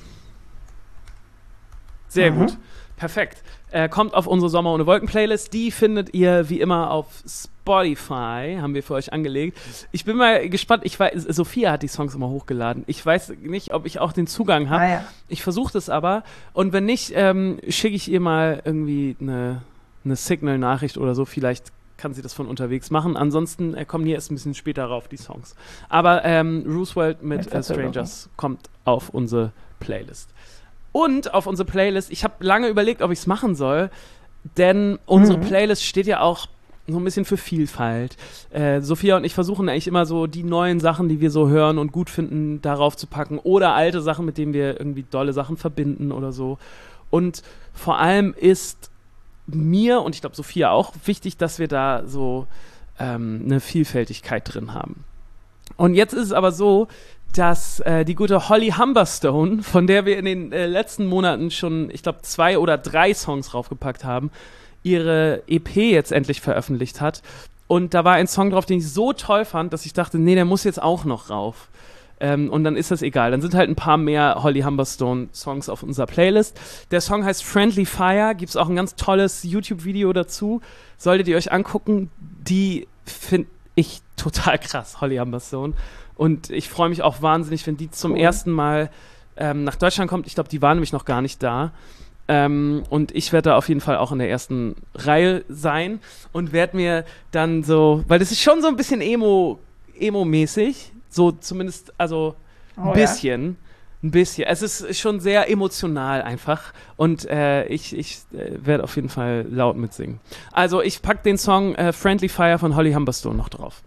Sehr Mhm. gut. Perfekt. Äh, kommt auf unsere Sommer ohne Wolken Playlist. Die findet ihr wie immer auf Spotify. Haben wir für euch angelegt. Ich bin mal gespannt. Ich weiß, Sophia hat die Songs immer hochgeladen. Ich weiß nicht, ob ich auch den Zugang habe. Ah, ja. Ich versuche das aber. Und wenn nicht, ähm, schicke ich ihr mal irgendwie eine, eine Signal-Nachricht oder so. Vielleicht kann sie das von unterwegs machen. Ansonsten äh, kommen die erst ein bisschen später rauf, die Songs. Aber ähm, Roosevelt mit, Mit äh, Strangers kommt auf unsere Playlist. Und auf unsere Playlist, ich habe lange überlegt, ob ich es machen soll, denn unsere Mhm. Playlist steht ja auch so ein bisschen für Vielfalt. Äh, Sophia und ich versuchen eigentlich immer so die neuen Sachen, die wir so hören und gut finden, darauf zu packen oder alte Sachen, mit denen wir irgendwie dolle Sachen verbinden oder so. Und vor allem ist mir und ich glaube Sophia auch wichtig, dass wir da so ähm, eine Vielfältigkeit drin haben. Und jetzt ist es aber so, dass äh, die gute Holly Humberstone, von der wir in den äh, letzten Monaten schon, ich glaube, zwei oder drei Songs raufgepackt haben, ihre E P jetzt endlich veröffentlicht hat. Und da war ein Song drauf, den ich so toll fand, dass ich dachte, nee, der muss jetzt auch noch rauf. Ähm, und dann ist das egal. Dann sind halt ein paar mehr Holly Humberstone-Songs auf unserer Playlist. Der Song heißt Friendly Fire. Gibt es auch ein ganz tolles YouTube-Video dazu. Solltet ihr euch angucken. Die finde ich total krass, Holly Humberstone. Und ich freue mich auch wahnsinnig, wenn die zum Cool. ersten Mal ähm, nach Deutschland kommt. Ich glaube, die waren nämlich noch gar nicht da. Ähm, und ich werde da auf jeden Fall auch in der ersten Reihe sein und werde mir dann so, weil das ist schon so ein bisschen Emo, Emo-mäßig, so zumindest, also ein Oh, bisschen, ein bisschen. Es ist schon sehr emotional einfach und äh, ich, ich äh, werde auf jeden Fall laut mitsingen. Also ich packe den Song äh, Friendly Fire von Holly Humberstone noch drauf.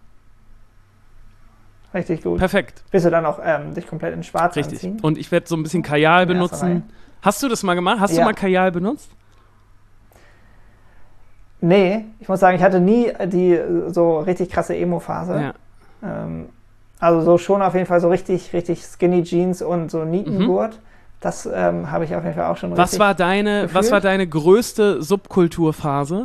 Richtig gut. Perfekt. Willst du dann auch ähm, dich komplett in Schwarz Richtig. anziehen? Und ich werde so ein bisschen Kajal In erster Reihe? benutzen. Hast du das mal gemacht? Hast Ja. du mal Kajal benutzt? Nee, ich muss sagen, ich hatte nie die äh, so richtig krasse Emo-Phase. Ja. Ähm, also so schon auf jeden Fall so richtig, richtig Skinny Jeans und so Nietengurt. Das ähm, habe ich auf jeden Fall auch schon Was richtig war deine, gefühlt. was war deine größte Subkulturphase?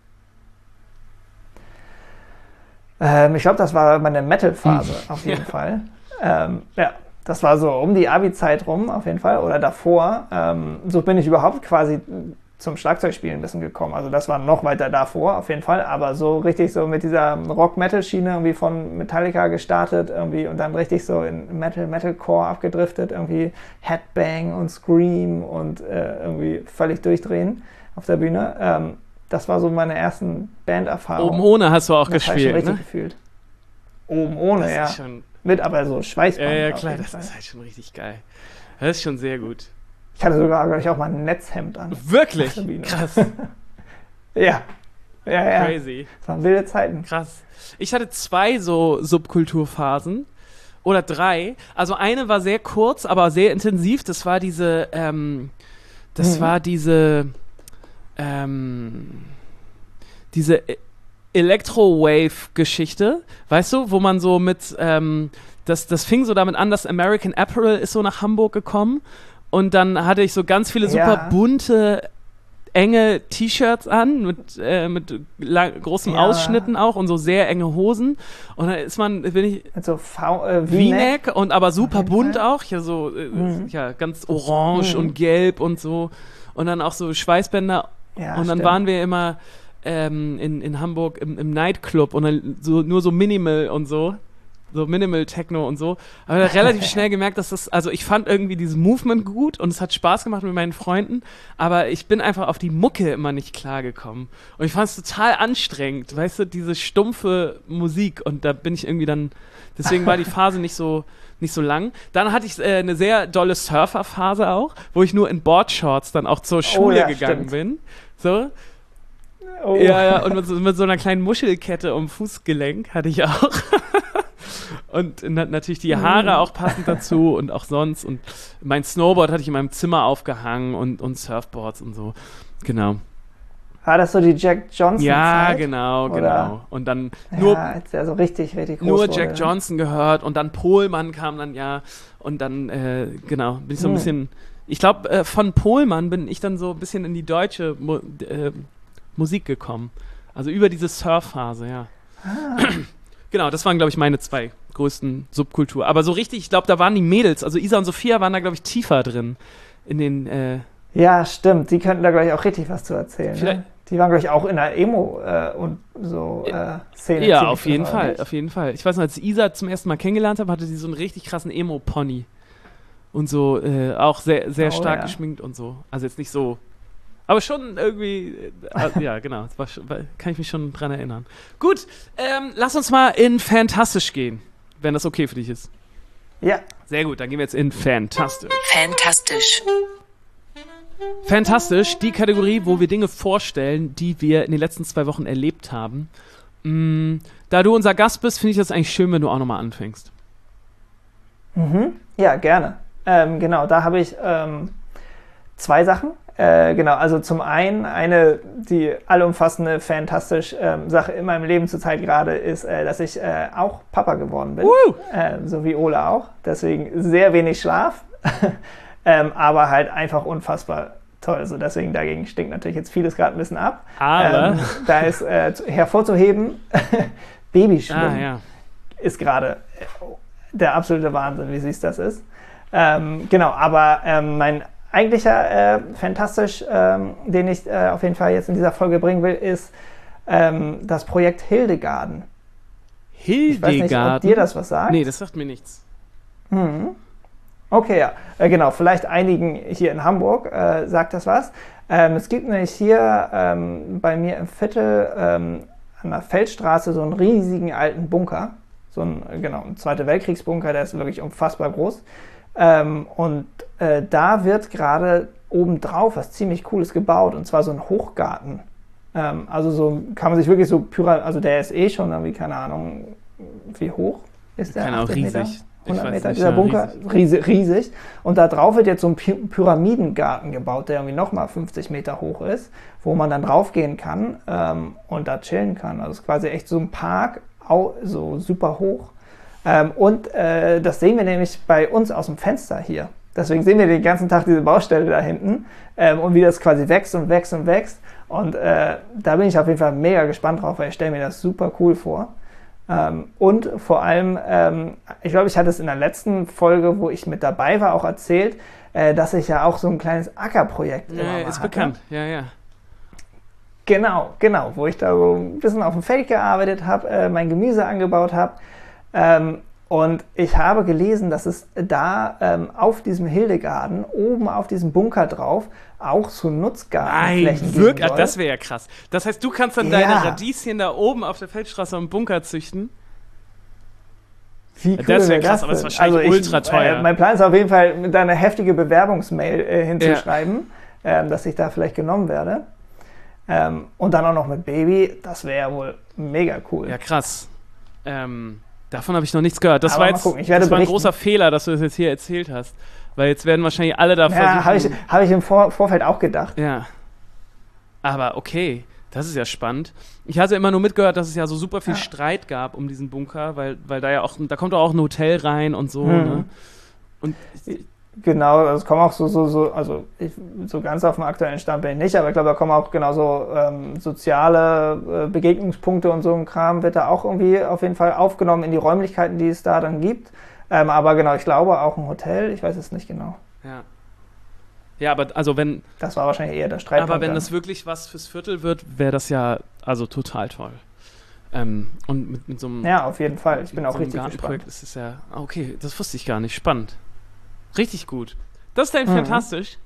Ähm, ich glaube, das war meine Metal-Phase auf jeden Ja. Fall. Ähm, ja, das war so um die Abi-Zeit rum auf jeden Fall oder davor. Ähm, so bin ich überhaupt quasi zum Schlagzeugspielen ein bisschen gekommen. Also das war noch weiter davor auf jeden Fall, aber so richtig so mit dieser Rock-Metal-Schiene irgendwie von Metallica gestartet irgendwie und dann richtig so in Metal-Metalcore abgedriftet, irgendwie Headbang und Scream und äh, irgendwie völlig durchdrehen auf der Bühne. Ähm, das war so meine ersten Banderfahrungen. Oben ohne hast du auch Das habe ich schon gespielt, richtig ne? gefühlt. Oben ohne, Das ja. ist schon, Mit aber so Schweißband. ja, ja, auf klar, jeden das Fall. ist halt schon richtig geil. Das ist schon sehr gut. Ich hatte sogar, glaube ich, auch mal ein Netzhemd an. Wirklich? Auf der Bühne. Krass. Ja. Ja, ja. Crazy. Das waren wilde Zeiten. Krass. Ich hatte zwei so Subkulturphasen. Oder drei. Also eine war sehr kurz, aber sehr intensiv. Das war diese, ähm, das Mhm. war diese, ähm, diese E- Electro-Wave-Geschichte, weißt du, wo man so mit, ähm, das, das fing so damit an, dass American Apparel ist so nach Hamburg gekommen und dann hatte ich so ganz viele super Ja. bunte, enge T-Shirts an, mit, äh, mit lang, großen Ja. Ausschnitten auch und so sehr enge Hosen und dann ist man, bin ich, Mit so V äh, V-Neck. V-Neck und aber super jeden bunt Fall. auch, ja so, äh, Mhm. ja, ganz orange Mhm. und gelb und so und dann auch so Schweißbänder Ja, und dann stimmt. waren wir immer ähm, in, in Hamburg im, im Nightclub und dann so, nur so Minimal und so. so Minimal Techno und so. Aber relativ schnell gemerkt, dass das, also ich fand irgendwie dieses Movement gut und es hat Spaß gemacht mit meinen Freunden, aber ich bin einfach auf die Mucke immer nicht klargekommen. Und ich fand es total anstrengend, weißt du, diese stumpfe Musik und da bin ich irgendwie dann, deswegen war die Phase nicht so, nicht so lang. Dann hatte ich äh, eine sehr dolle Surferphase auch, wo ich nur in Boardshorts dann auch zur Schule oh, ja, gegangen stimmt. bin. So. Oh. Ja, ja, und mit so, mit so einer kleinen Muschelkette um Fußgelenk hatte ich auch. Und na, natürlich die Haare auch passend dazu und auch sonst. Und mein Snowboard hatte ich in meinem Zimmer aufgehangen und, und Surfboards und so. Genau. War das so die Jack Johnson Ja, Zeit? genau, Oder? genau. Und dann nur, ja, als der so richtig, richtig groß nur wurde. Jack Johnson gehört und dann Pohlmann kam dann ja. Und dann, äh, genau, bin ich so ein Hm. bisschen, ich glaube, äh, von Pohlmann bin ich dann so ein bisschen in die deutsche Mu- äh, Musik gekommen. Also über diese Surfphase, ja. Ah. Genau, das waren, glaube ich, meine zwei größten Subkultur. Aber so richtig, ich glaube, da waren die Mädels, also Isa und Sophia waren da, glaube ich, tiefer drin. In den, äh, Ja, stimmt. Die könnten da, glaube ich, auch richtig was zu erzählen. Vielleicht- Ne? Die waren, glaube ich, auch in der Emo- äh, und so äh, Szene. ja, ziemlich auf jeden drin, oder Fall, nicht? auf jeden Fall. Ich weiß noch, als ich Isa zum ersten Mal kennengelernt habe, hatte sie so einen richtig krassen Emo-Pony. Und so, äh, auch sehr, sehr Oh, stark ja. geschminkt und so. Also jetzt nicht so, aber schon irgendwie, äh, ja, genau, das war schon, kann ich mich schon dran erinnern. Gut, ähm, lass uns mal in Fantastisch gehen, wenn das okay für dich ist. Ja. Sehr gut, dann gehen wir jetzt in Fantastisch. Fantastisch. Fantastisch, die Kategorie, wo wir Dinge vorstellen, die wir in den letzten zwei Wochen erlebt haben. Mm, da du unser Gast bist, finde ich das eigentlich schön, wenn du auch nochmal anfängst. Mhm. Ja, gerne. Ähm, genau, da habe ich ähm, zwei Sachen. Äh, genau, also zum einen eine, die allumfassende, fantastisch ähm, Sache in meinem Leben zurzeit gerade ist, äh, dass ich äh, auch Papa geworden bin. Äh, so wie Ole auch. Deswegen sehr wenig Schlaf, ähm, aber halt einfach unfassbar toll. Also deswegen dagegen stinkt natürlich jetzt vieles gerade ein bisschen ab. Aber Ähm, da ist äh, zu- hervorzuheben, Babyschwimmen Ah, ja. ist gerade der absolute Wahnsinn, wie süß das ist. Ähm, genau, aber ähm, mein eigentlicher äh, Fantastisch, ähm, den ich äh, auf jeden Fall jetzt in dieser Folge bringen will, ist ähm, das Projekt Hildegarden. Ich weiß nicht, ob Hildegarden. dir das was sagt. Nee, das sagt mir nichts. Mhm. Okay, ja. Äh, genau, vielleicht einigen hier in Hamburg äh, sagt das was. Ähm, es gibt nämlich hier ähm, bei mir im Viertel ähm, an der Feldstraße so einen riesigen alten Bunker. So ein, äh, genau, ein Zweiter Weltkriegsbunker, der ist wirklich unfassbar groß. Ähm, und äh, da wird gerade obendrauf was ziemlich Cooles gebaut, und zwar so ein Hochgarten. Ähm, also so kann man sich wirklich so Pyramid, also der ist eh schon irgendwie, keine Ahnung, wie hoch ist der? Keine Ahnung, achtzig Meter? riesig. Ich hundert weiß Meter, nicht, dieser ja, Bunker, riesig. riesig. Und da drauf wird jetzt so ein Py- Pyramidengarten gebaut, der irgendwie nochmal fünfzig Meter hoch ist, wo man dann draufgehen kann ähm, und da chillen kann. Also es ist quasi echt so ein Park, au, so super hoch. Ähm, und äh, das sehen wir nämlich bei uns aus dem Fenster hier. Deswegen sehen wir den ganzen Tag diese Baustelle da hinten ähm, und wie das quasi wächst und wächst und wächst. Und äh, da bin ich auf jeden Fall mega gespannt drauf, weil ich stelle mir das super cool vor. Ähm, und vor allem, ähm, ich glaube, ich hatte es in der letzten Folge, wo ich mit dabei war, auch erzählt, äh, dass ich ja auch so ein kleines Ackerprojekt immer Ja, mal ist hatte. bekannt. Ja, ja. Genau, genau, wo ich da so ein bisschen auf dem Feld gearbeitet habe, äh, mein Gemüse angebaut habe. Ähm, und ich habe gelesen, dass es da ähm, auf diesem Hildegarden, oben auf diesem Bunker drauf, auch so Nutzgartenflächen Nein, geben wirklich, soll. das wäre ja krass. Das heißt, du kannst dann Ja. deine Radieschen da oben auf der Feldstraße im Bunker züchten. Wie Ja, das wär wäre krass, aber das ist denn? wahrscheinlich ich, ultra teuer. Äh, mein Plan ist auf jeden Fall, mit da eine heftige Bewerbungsmail äh, hinzuschreiben, ähm, dass ich da vielleicht genommen werde. Ähm, und dann auch noch mit Baby, das wäre ja wohl mega cool. Ja, krass. Ähm, davon habe ich noch nichts gehört. Das Aber war mal jetzt gucken, ich werde das war ein berichten. großer Fehler, dass du das jetzt hier erzählt hast. Weil jetzt werden wahrscheinlich alle da Ja, versuchen. habe ich, hab ich im Vor Vorfeld auch gedacht. Ja. Aber okay, das ist ja spannend. Ich hatte immer nur mitgehört, dass es ja so super viel Ja. Streit gab um diesen Bunker, weil, weil da ja auch, da kommt auch ein Hotel rein und so, Hm. ne? Und Genau, also es kommen auch so, so, so, also ich, so ganz auf dem aktuellen Stand bin ich nicht, aber ich glaube, da kommen auch genauso ähm, soziale äh, Begegnungspunkte und so ein Kram wird da auch irgendwie auf jeden Fall aufgenommen in die Räumlichkeiten, die es da dann gibt. Ähm, aber genau, ich glaube auch ein Hotel, ich weiß es nicht genau. ja. Ja, aber also wenn, Das war wahrscheinlich eher der Streitpunkt. aber wenn dann. das wirklich was fürs Viertel wird, wäre das ja also total toll. Ähm, und mit, mit so einem... Ja, auf jeden Fall. Ich bin auch so einem richtig Gartenprojekt gespannt. ist es ja... Okay, das wusste ich gar nicht. Spannend. Richtig gut. Das ist dann Mhm. fantastisch.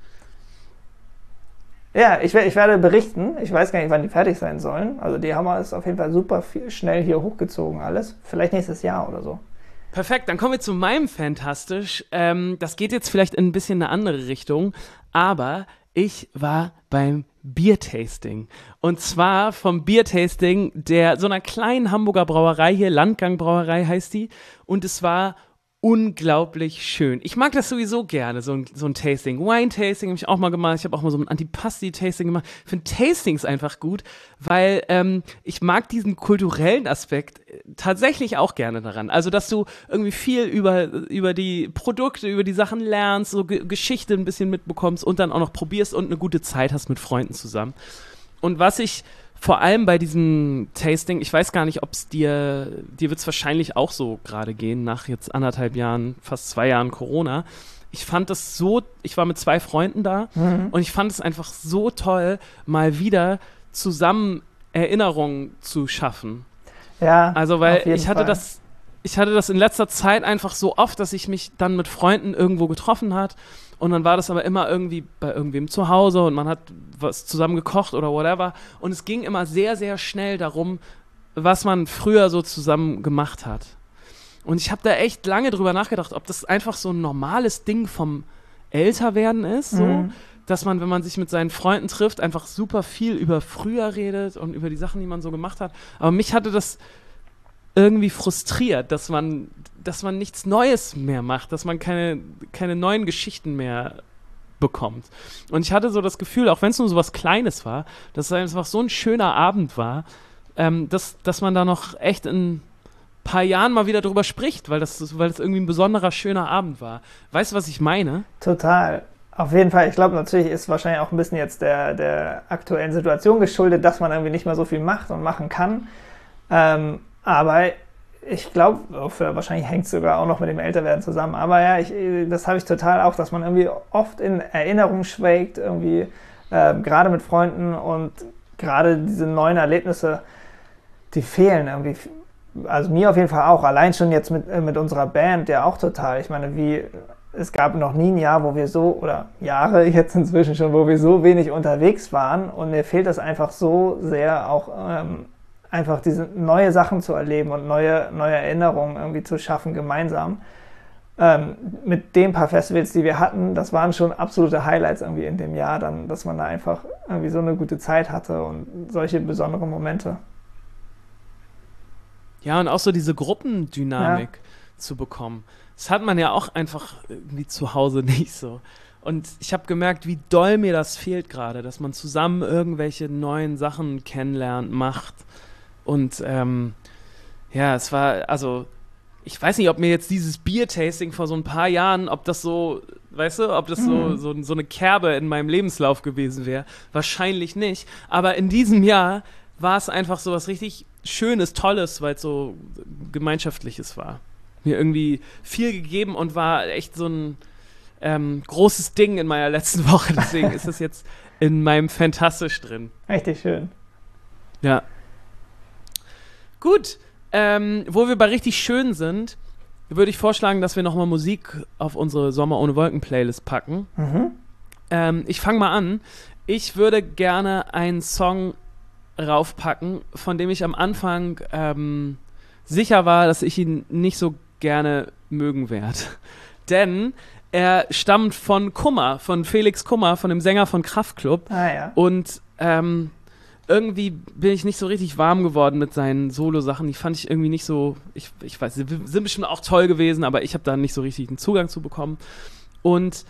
Ja, ich, wer- ich werde berichten. Ich weiß gar nicht, wann die fertig sein sollen. Also die haben es auf jeden Fall super viel, schnell hier hochgezogen alles. Vielleicht nächstes Jahr oder so. Perfekt, dann kommen wir zu meinem Fantastisch. Ähm, das geht jetzt vielleicht in ein bisschen eine andere Richtung, aber ich war beim Biertasting. Und zwar vom Biertasting der so einer kleinen Hamburger Brauerei hier, Landgang Brauerei heißt die. Und es war unglaublich schön. Ich mag das sowieso gerne, so ein, so ein Tasting. Wine-Tasting habe ich auch mal gemacht. Ich habe auch mal so ein Antipasti-Tasting gemacht. Ich finde Tastings einfach gut, weil ähm, ich mag diesen kulturellen Aspekt äh, tatsächlich auch gerne daran. Also, dass du irgendwie viel über, über die Produkte, über die Sachen lernst, so Ge- Geschichte ein bisschen mitbekommst und dann auch noch probierst und eine gute Zeit hast mit Freunden zusammen. Und was ich vor allem bei diesem Tasting, ich weiß gar nicht, ob es dir, dir wird es wahrscheinlich auch so gerade gehen, nach jetzt anderthalb Jahren, fast zwei Jahren Corona. Ich fand das so, ich war mit zwei Freunden da Mhm. und ich fand es einfach so toll, mal wieder zusammen Erinnerungen zu schaffen. Ja, Also, weil auf jeden ich hatte Fall. das, ich hatte das in letzter Zeit einfach so oft, dass ich mich dann mit Freunden irgendwo getroffen hat und dann war das aber immer irgendwie bei irgendwem zu Hause und man hat was zusammen gekocht oder whatever und es ging immer sehr, sehr schnell darum, was man früher so zusammen gemacht hat. Und ich habe da echt lange drüber nachgedacht, ob das einfach so ein normales Ding vom Älterwerden ist, so, Mhm. dass man, wenn man sich mit seinen Freunden trifft, einfach super viel über früher redet und über die Sachen, die man so gemacht hat. Aber mich hatte das irgendwie frustriert, dass man, dass man nichts Neues mehr macht, dass man keine, keine neuen Geschichten mehr bekommt. Und ich hatte so das Gefühl, auch wenn es nur so was Kleines war, dass es einfach so ein schöner Abend war, ähm, dass, dass man da noch echt in ein paar Jahren mal wieder drüber spricht, weil das, weil das irgendwie ein besonderer, schöner Abend war. Weißt du, was ich meine? Total. Auf jeden Fall. Ich glaube, natürlich ist wahrscheinlich auch ein bisschen jetzt der, der aktuellen Situation geschuldet, dass man irgendwie nicht mehr so viel macht und machen kann. Ähm, aber ich glaube, wahrscheinlich hängt es sogar auch noch mit dem Älterwerden zusammen. Aber ja, ich, das habe ich total auch, dass man irgendwie oft in Erinnerung schwelgt, irgendwie äh, gerade mit Freunden und gerade diese neuen Erlebnisse, die fehlen irgendwie. Also mir auf jeden Fall auch. Allein schon jetzt mit, mit unserer Band ja auch total. Ich meine, wie es gab noch nie ein Jahr, wo wir so, oder Jahre jetzt inzwischen schon, wo wir so wenig unterwegs waren. Und mir fehlt das einfach so sehr, auch ähm, einfach diese neue Sachen zu erleben und neue, neue Erinnerungen irgendwie zu schaffen gemeinsam. Ähm, mit den paar Festivals, die wir hatten, das waren schon absolute Highlights irgendwie in dem Jahr, dann, dass man da einfach irgendwie so eine gute Zeit hatte und solche besonderen Momente. Ja, und auch so diese Gruppendynamik zu bekommen. Das hat man ja auch einfach irgendwie zu Hause nicht so. Und ich habe gemerkt, wie doll mir das fehlt gerade, dass man zusammen irgendwelche neuen Sachen kennenlernt, macht. Und ähm, ja, es war, also, ich weiß nicht, ob mir jetzt dieses Bier-Tasting vor so ein paar Jahren, ob das so, weißt du, ob das Mhm. so, so, so eine Kerbe in meinem Lebenslauf gewesen wäre. Wahrscheinlich nicht. Aber in diesem Jahr war es einfach so was richtig Schönes, Tolles, weil es so Gemeinschaftliches war. Mir irgendwie viel gegeben und war echt so ein ähm, großes Ding in meiner letzten Woche. Deswegen ist es jetzt in meinem Fantastisch drin. Richtig schön. Ja. Gut, ähm, wo wir bei richtig schön sind, würde ich vorschlagen, dass wir nochmal Musik auf unsere Sommer ohne Wolken Playlist packen. Mhm. Ähm, ich fange mal an. Ich würde gerne einen Song raufpacken, von dem ich am Anfang ähm, sicher war, dass ich ihn nicht so gerne mögen werde. Denn er stammt von Kummer, von Felix Kummer, von dem Sänger von Kraftklub. Ah ja. Und ähm, irgendwie bin ich nicht so richtig warm geworden mit seinen Solo-Sachen. Die fand ich irgendwie nicht so, ich, ich weiß, sie sind bestimmt auch toll gewesen, aber ich habe da nicht so richtig einen Zugang zu bekommen. Und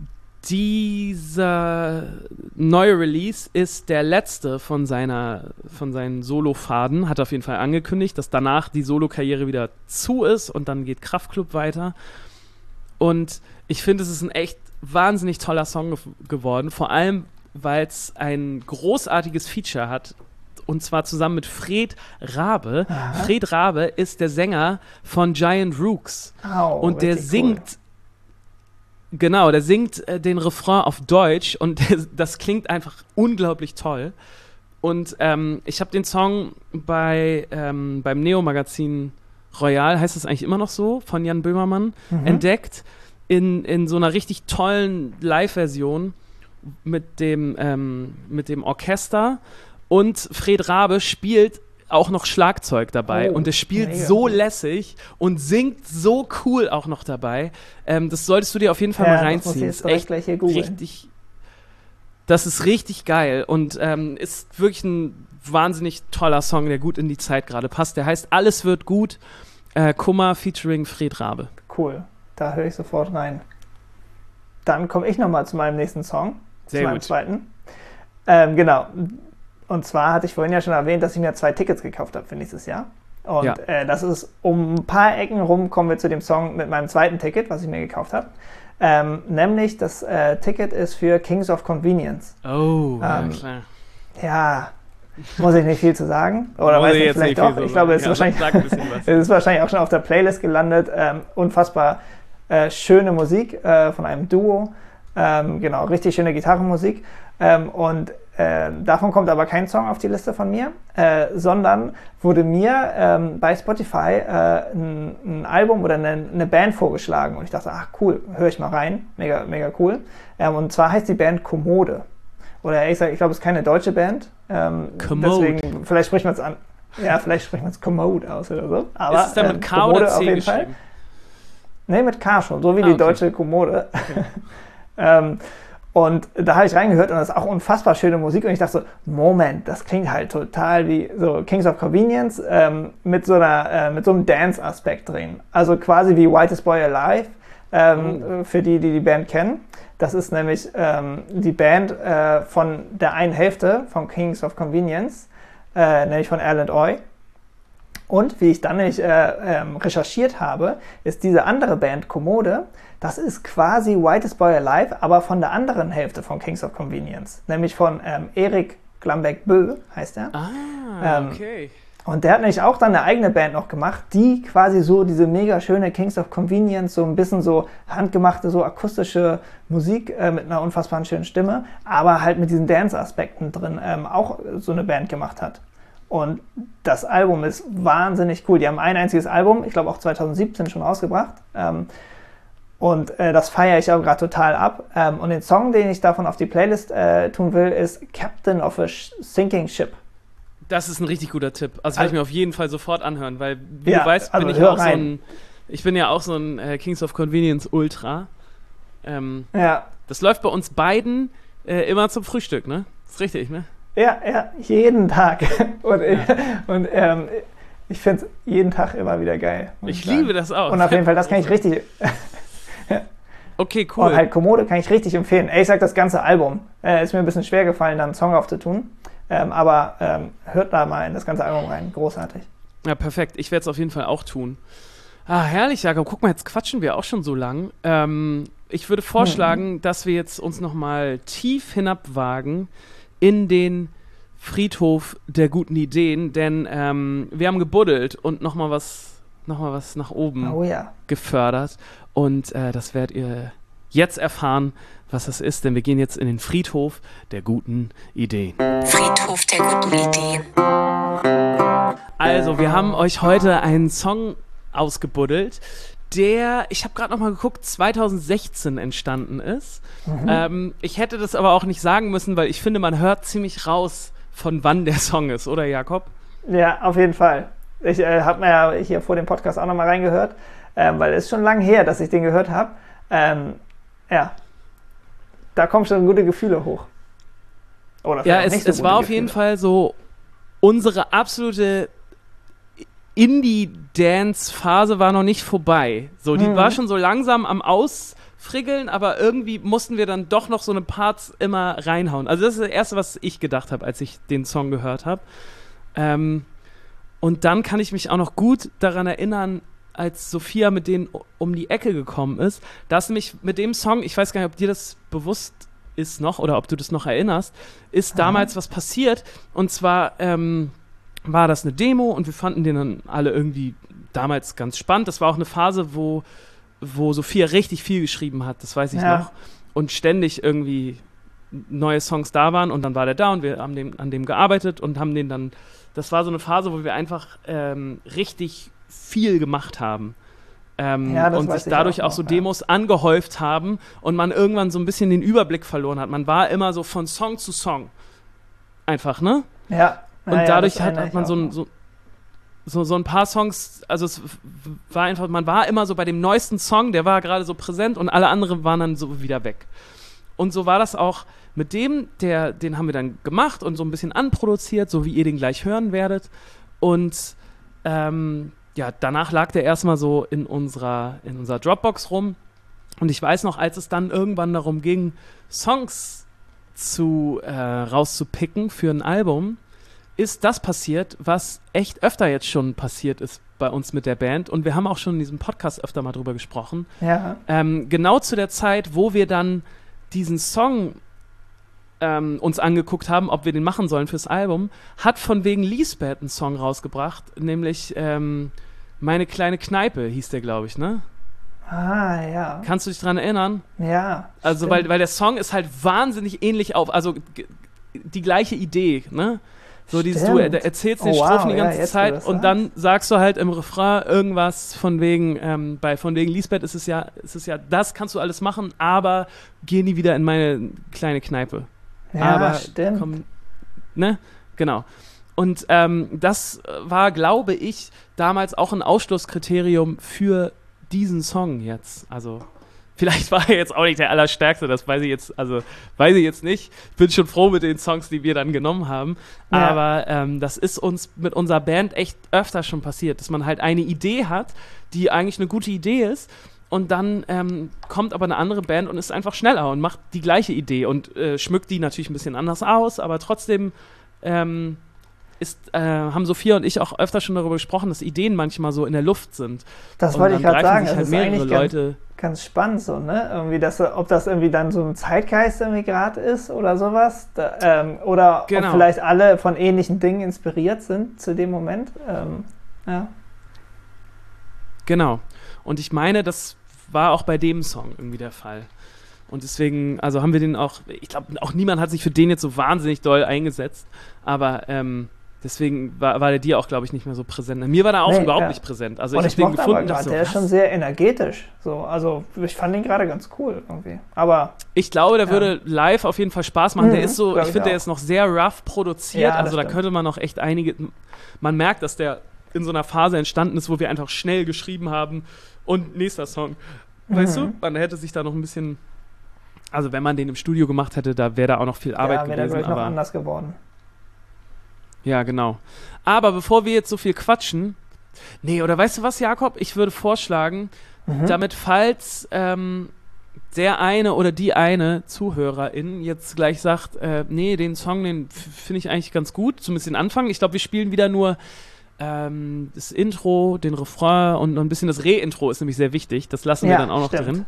dieser neue Release ist der letzte von seiner, von seinen Solo-Faden. Hat auf jeden Fall angekündigt, dass danach die Solo-Karriere wieder zu ist und dann geht Kraftklub weiter. Und ich finde, es ist ein echt wahnsinnig toller Song ge- geworden. Vor allem, weil es ein großartiges Feature hat. Und zwar zusammen mit Fred Rabe. Aha. Fred Rabe ist der Sänger von Giant Rooks. Au, Und der richtig singt, cool. genau, der singt äh, den Refrain auf Deutsch und der, das klingt einfach unglaublich toll. Und ähm, ich habe den Song bei ähm, beim Neo-Magazin Royal, heißt es eigentlich immer noch so, von Jan Böhmermann, mhm. entdeckt, in, in so einer richtig tollen Live-Version mit dem, ähm, mit dem Orchester. Und Fred Rabe spielt auch noch Schlagzeug dabei. Oh, und er spielt mega. so lässig und singt so cool auch noch dabei. Ähm, das solltest du dir auf jeden Fall ja, mal reinziehen. Das ist echt gleich hier richtig. Das ist richtig geil und ähm, ist wirklich ein wahnsinnig toller Song, der gut in die Zeit gerade passt. Der heißt Alles wird gut. Äh, Kummer featuring Fred Rabe. Cool, da höre ich sofort rein. Dann komme ich nochmal zu meinem nächsten Song. Sehr zu meinem gut. zweiten. Ähm, genau. Und zwar hatte ich vorhin ja schon erwähnt, dass ich mir zwei Tickets gekauft habe für nächstes Jahr. Und ja. äh, das ist um ein paar Ecken rum, kommen wir zu dem Song mit meinem zweiten Ticket, was ich mir gekauft habe. Ähm, nämlich das äh, Ticket ist für Kings of Convenience. Oh, ähm, ja klar. Ja, muss ich nicht viel zu sagen. Oder weiß ich vielleicht doch. Ich glaube, es ist, ja, wahrscheinlich, es ist wahrscheinlich auch schon auf der Playlist gelandet. Ähm, unfassbar äh, schöne Musik äh, von einem Duo. Ähm, genau, richtig schöne Gitarrenmusik. Ähm, und äh, davon kommt aber kein Song auf die Liste von mir, äh, sondern wurde mir ähm, bei Spotify äh, ein, ein Album oder eine, eine Band vorgeschlagen. Und ich dachte, ach cool, höre ich mal rein. Mega, mega cool. Ähm, und zwar heißt die Band Kommode. Oder ehrlich gesagt, ich glaube, es ist keine deutsche Band. Ähm, deswegen, vielleicht spricht man es an. Ja, vielleicht spricht man es Kommode aus oder so. Aber, ist es dann mit ähm, K Kommode oder C auf jeden geschrieben? Fall. Nee, mit K schon, so wie ah, die okay. deutsche Kommode. Okay. ähm, und da habe ich reingehört und das ist auch unfassbar schöne Musik und ich dachte so, Moment, das klingt halt total wie so Kings of Convenience ähm, mit so einer äh, mit so einem Dance-Aspekt drin. Also quasi wie Whitest Boy Alive, ähm, oh. für die, die die Band kennen. Das ist nämlich ähm, die Band äh, von der einen Hälfte von Kings of Convenience, äh, nämlich von Erland Oy. Und wie ich dann nämlich äh, ähm, recherchiert habe, ist diese andere Band Kommode, das ist quasi Whitest Boy Alive, aber von der anderen Hälfte von Kings of Convenience, nämlich von ähm, Erik Glambeck-Bö, heißt er. Ah, ähm, okay. Und der hat nämlich auch dann eine eigene Band noch gemacht, die quasi so diese mega schöne Kings of Convenience, so ein bisschen so handgemachte, so akustische Musik äh, mit einer unfassbar schönen Stimme, aber halt mit diesen Dance-Aspekten drin ähm, auch so eine Band gemacht hat. Und das Album ist wahnsinnig cool. Die haben ein einziges Album, ich glaube auch zwanzig siebzehn schon rausgebracht. Ähm, und äh, das feiere ich auch gerade total ab. Ähm, und den Song, den ich davon auf die Playlist äh, tun will, ist Captain of a Sinking Ship. Das ist ein richtig guter Tipp. Also werde ich mir auf jeden Fall sofort anhören, weil, wie ja, du weißt, bin also ich auch rein. so ein, ich bin ja auch so ein äh, Kings of Convenience Ultra. Ähm, ja. Das läuft bei uns beiden äh, immer zum Frühstück, ne? Ist richtig, ne? Ja, ja, jeden Tag. Und, ja. und ähm, ich finde es jeden Tag immer wieder geil. Ich liebe das auch. Und auf jeden Fall, das kann ich richtig... Okay, cool. Und halt Kommode kann ich richtig empfehlen. Ey, ich sag das ganze Album. Äh, ist mir ein bisschen schwer gefallen, da einen Song aufzutun. Ähm, aber ähm, hört da mal in das ganze Album rein. Großartig. Ja, perfekt. Ich werde es auf jeden Fall auch tun. Ah, herrlich, Jakob. Guck mal, jetzt quatschen wir auch schon so lang. Ähm, ich würde vorschlagen, mhm. dass wir jetzt uns nochmal tief hinabwagen in den Friedhof der guten Ideen, denn ähm, wir haben gebuddelt und nochmal was, noch mal was nach oben oh, ja. gefördert. Und äh, das werdet ihr jetzt erfahren, was das ist, denn wir gehen jetzt in den Friedhof der guten Ideen. Friedhof der guten Ideen. Also, wir haben euch heute einen Song ausgebuddelt, der, ich habe gerade noch mal geguckt, zwanzig sechzehn entstanden ist. Mhm. Ähm, ich hätte das aber auch nicht sagen müssen, weil ich finde, man hört ziemlich raus, von wann der Song ist, oder Jakob? Ja, auf jeden Fall. Ich äh, habe mir ja hier vor dem Podcast auch noch mal reingehört, ähm, weil es ist schon lange her, dass ich den gehört habe. Ähm, ja, da kommen schon gute Gefühle hoch. Oder ja, es, nicht so es war auf Gefühle. jeden Fall so unsere absolute Indie-Dance-Phase war noch nicht vorbei. So, die mhm. war schon so langsam am Ausfriggeln, aber irgendwie mussten wir dann doch noch so eine Parts immer reinhauen. Also das ist das Erste, was ich gedacht habe, als ich den Song gehört habe. Ähm, und dann kann ich mich auch noch gut daran erinnern, als Sophia mit denen um die Ecke gekommen ist, dass nämlich mit dem Song, ich weiß gar nicht, ob dir das bewusst ist noch oder ob du das noch erinnerst, ist damals was passiert. Und zwar ähm, war das eine Demo und wir fanden den dann alle irgendwie damals ganz spannend. Das war auch eine Phase, wo, wo Sophia richtig viel geschrieben hat, das weiß ich ja. noch. Und ständig irgendwie neue Songs da waren und dann war der da und wir haben den, an dem gearbeitet und haben den dann, das war so eine Phase, wo wir einfach ähm, richtig viel gemacht haben. Ähm, Ja, das und weiß sich ich dadurch auch auch so noch, ja. Demos angehäuft haben und man irgendwann so ein bisschen den Überblick verloren hat. Man war immer so von Song zu Song. Einfach, ne? Ja. Und Ja, ja, dadurch das hat, erinnere hat ich man auch so ein, noch. so, so, so ein paar Songs, also es war einfach, man war immer so bei dem neuesten Song, der war gerade so präsent und alle anderen waren dann so wieder weg. Und so war das auch mit dem, der, den haben wir dann gemacht und so ein bisschen anproduziert, so wie ihr den gleich hören werdet. Und ähm, ja, danach lag der erstmal so in unserer, in unserer Dropbox rum. Und ich weiß noch, als es dann irgendwann darum ging, Songs zu, äh, rauszupicken für ein Album, ist das passiert, was echt öfter jetzt schon passiert ist bei uns mit der Band. Und wir haben auch schon in diesem Podcast öfter mal drüber gesprochen. Ja. Ähm, genau zu der Zeit, wo wir dann diesen Song ähm, uns angeguckt haben, ob wir den machen sollen fürs Album, hat von wegen Lisbeth einen Song rausgebracht, nämlich ähm, Meine kleine Kneipe hieß der, glaube ich, ne? Ah, ja. Kannst du dich dran erinnern? Ja. Also, stimmt. weil, weil der Song ist halt wahnsinnig ähnlich auf, also g- die gleiche Idee, ne? So dieses, du Stimmt. er, erzählst den Oh, wow, Strophen die ja, ganze jetzt, wo Zeit du das und sagst. dann sagst du halt im Refrain irgendwas von wegen, ähm, bei von wegen Lisbeth ist es ja, ist es ja, das kannst du alles machen, aber geh nie wieder in meine kleine Kneipe. Ja, aber stimmt. komm, ne? Genau. Und ähm, das war, glaube ich, damals auch ein Ausschlusskriterium für diesen Song jetzt. Also vielleicht war er jetzt auch nicht der allerstärkste, das weiß ich jetzt, also weiß ich jetzt nicht. Ich bin schon froh mit den Songs, die wir dann genommen haben. Ja. Aber ähm, das ist uns mit unserer Band echt öfter schon passiert, dass man halt eine Idee hat, die eigentlich eine gute Idee ist. Und dann ähm, kommt aber eine andere Band und ist einfach schneller und macht die gleiche Idee und äh, schmückt die natürlich ein bisschen anders aus, aber trotzdem ähm, ist, äh, haben Sophia und ich auch öfter schon darüber gesprochen, dass Ideen manchmal so in der Luft sind. Das Und wollte ich dann gerade greifen sagen. sich Es halt ist mehrere eigentlich ganz, Leute. ganz spannend so, ne? Irgendwie, dass, ob das irgendwie dann so ein Zeitgeist irgendwie gerade ist oder sowas. Da, ähm, oder Genau. ob vielleicht alle von ähnlichen Dingen inspiriert sind zu dem Moment. Ähm, ja. Genau. Und ich meine, das war auch bei dem Song irgendwie der Fall. Und deswegen, also haben wir den auch, ich glaube, auch niemand hat sich für den jetzt so wahnsinnig doll eingesetzt, aber ähm, deswegen war, war der dir auch, glaube ich, nicht mehr so präsent. Mir war der auch Nee, überhaupt ja. nicht präsent. Also Und ich ich habe den mochte aber gefunden. gerade, dachte der so, ist schon was? sehr energetisch. So, also ich fand ihn gerade ganz cool irgendwie. Aber Ich glaube, der Ja. würde live auf jeden Fall Spaß machen. Mhm, Der ist so, glaub ich ich finde, der auch. ist noch sehr rough produziert. Ja, das also da stimmt. könnte man noch echt einige. Man merkt, dass der in so einer Phase entstanden ist, wo wir einfach schnell geschrieben haben und nächster Song. Weißt Mhm. du? Man hätte sich da noch ein bisschen. Also wenn man den im Studio gemacht hätte, da wäre da auch noch viel Arbeit ja, wäre der gewesen. gleich noch Aber anders geworden. ja, genau. Aber bevor wir jetzt so viel quatschen, nee, oder weißt du was, Jakob? Ich würde vorschlagen, Mhm. damit falls ähm, der eine oder die eine Zuhörerin jetzt gleich sagt, äh, nee, den Song, den f- finde ich eigentlich ganz gut, zumindest den Anfang. Ich glaube, wir spielen wieder nur ähm, das Intro, den Refrain und noch ein bisschen das Re-Intro ist nämlich sehr wichtig. Das lassen wir Ja, dann auch noch stimmt. drin.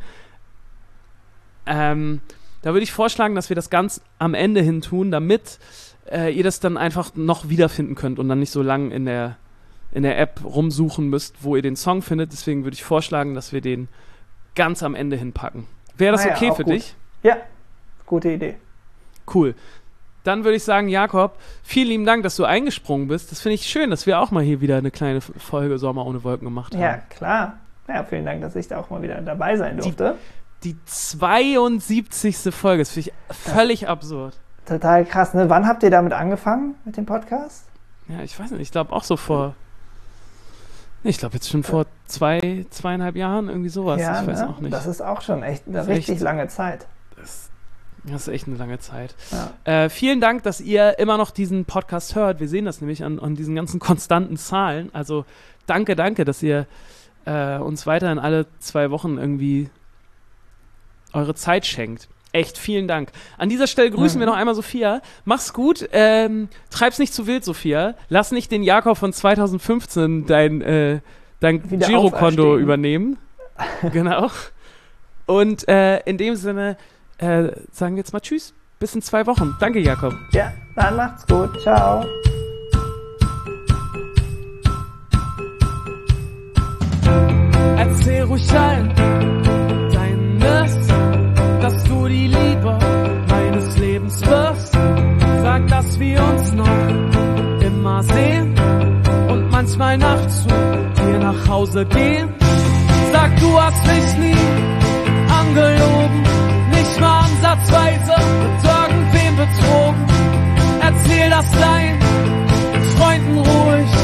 Ähm, da würde ich vorschlagen, dass wir das ganz am Ende hin tun, damit äh, ihr das dann einfach noch wiederfinden könnt und dann nicht so lang in der, in der App rumsuchen müsst, wo ihr den Song findet. Deswegen würde ich vorschlagen, dass wir den ganz am Ende hinpacken. Wäre das Ah ja, okay auch für gut. dich? Ja, gute Idee. Cool. Dann würde ich sagen, Jakob, vielen lieben Dank, dass du eingesprungen bist. Das finde ich schön, dass wir auch mal hier wieder eine kleine Folge Sommer ohne Wolken gemacht haben. Ja, klar. Ja, vielen Dank, dass ich da auch mal wieder dabei sein durfte. Die zweiundsiebzigste Folge, das finde ich völlig absurd. Total krass, ne? Wann habt ihr damit angefangen mit dem Podcast? Ja, ich weiß nicht, ich glaube auch so vor, nee, ich glaube jetzt schon vor zwei, zweieinhalb Jahren, irgendwie sowas, ja, ich weiß ne? auch nicht. Das ist auch schon echt eine Das ist richtig echt- lange Zeit. Das, das ist echt eine lange Zeit. Ja. Äh, vielen Dank, dass ihr immer noch diesen Podcast hört. Wir sehen das nämlich an, an diesen ganzen konstanten Zahlen. Also danke, danke, dass ihr äh, uns weiterhin alle zwei Wochen irgendwie eure Zeit schenkt. Echt, vielen Dank. An dieser Stelle grüßen Mhm. wir noch einmal Sophia. Mach's gut. Ähm, treib's nicht zu wild, Sophia. Lass nicht den Jakob von zweitausendfünfzehn dein, äh, dein Wieder Girokonto auferstehen. übernehmen. Genau. Und äh, in dem Sinne äh, sagen wir jetzt mal Tschüss. Bis in zwei Wochen. Danke, Jakob. Ja, dann macht's gut. Ciao. Erzähl ruhig allen dein Mist, dass du die Liebe meines Lebens manchmal nachts zu dir nach Hause gehen. Sag, du hast mich nie angelogen, nicht mal ansatzweise mit irgendwem betrogen. Erzähl das deinen Freunden ruhig,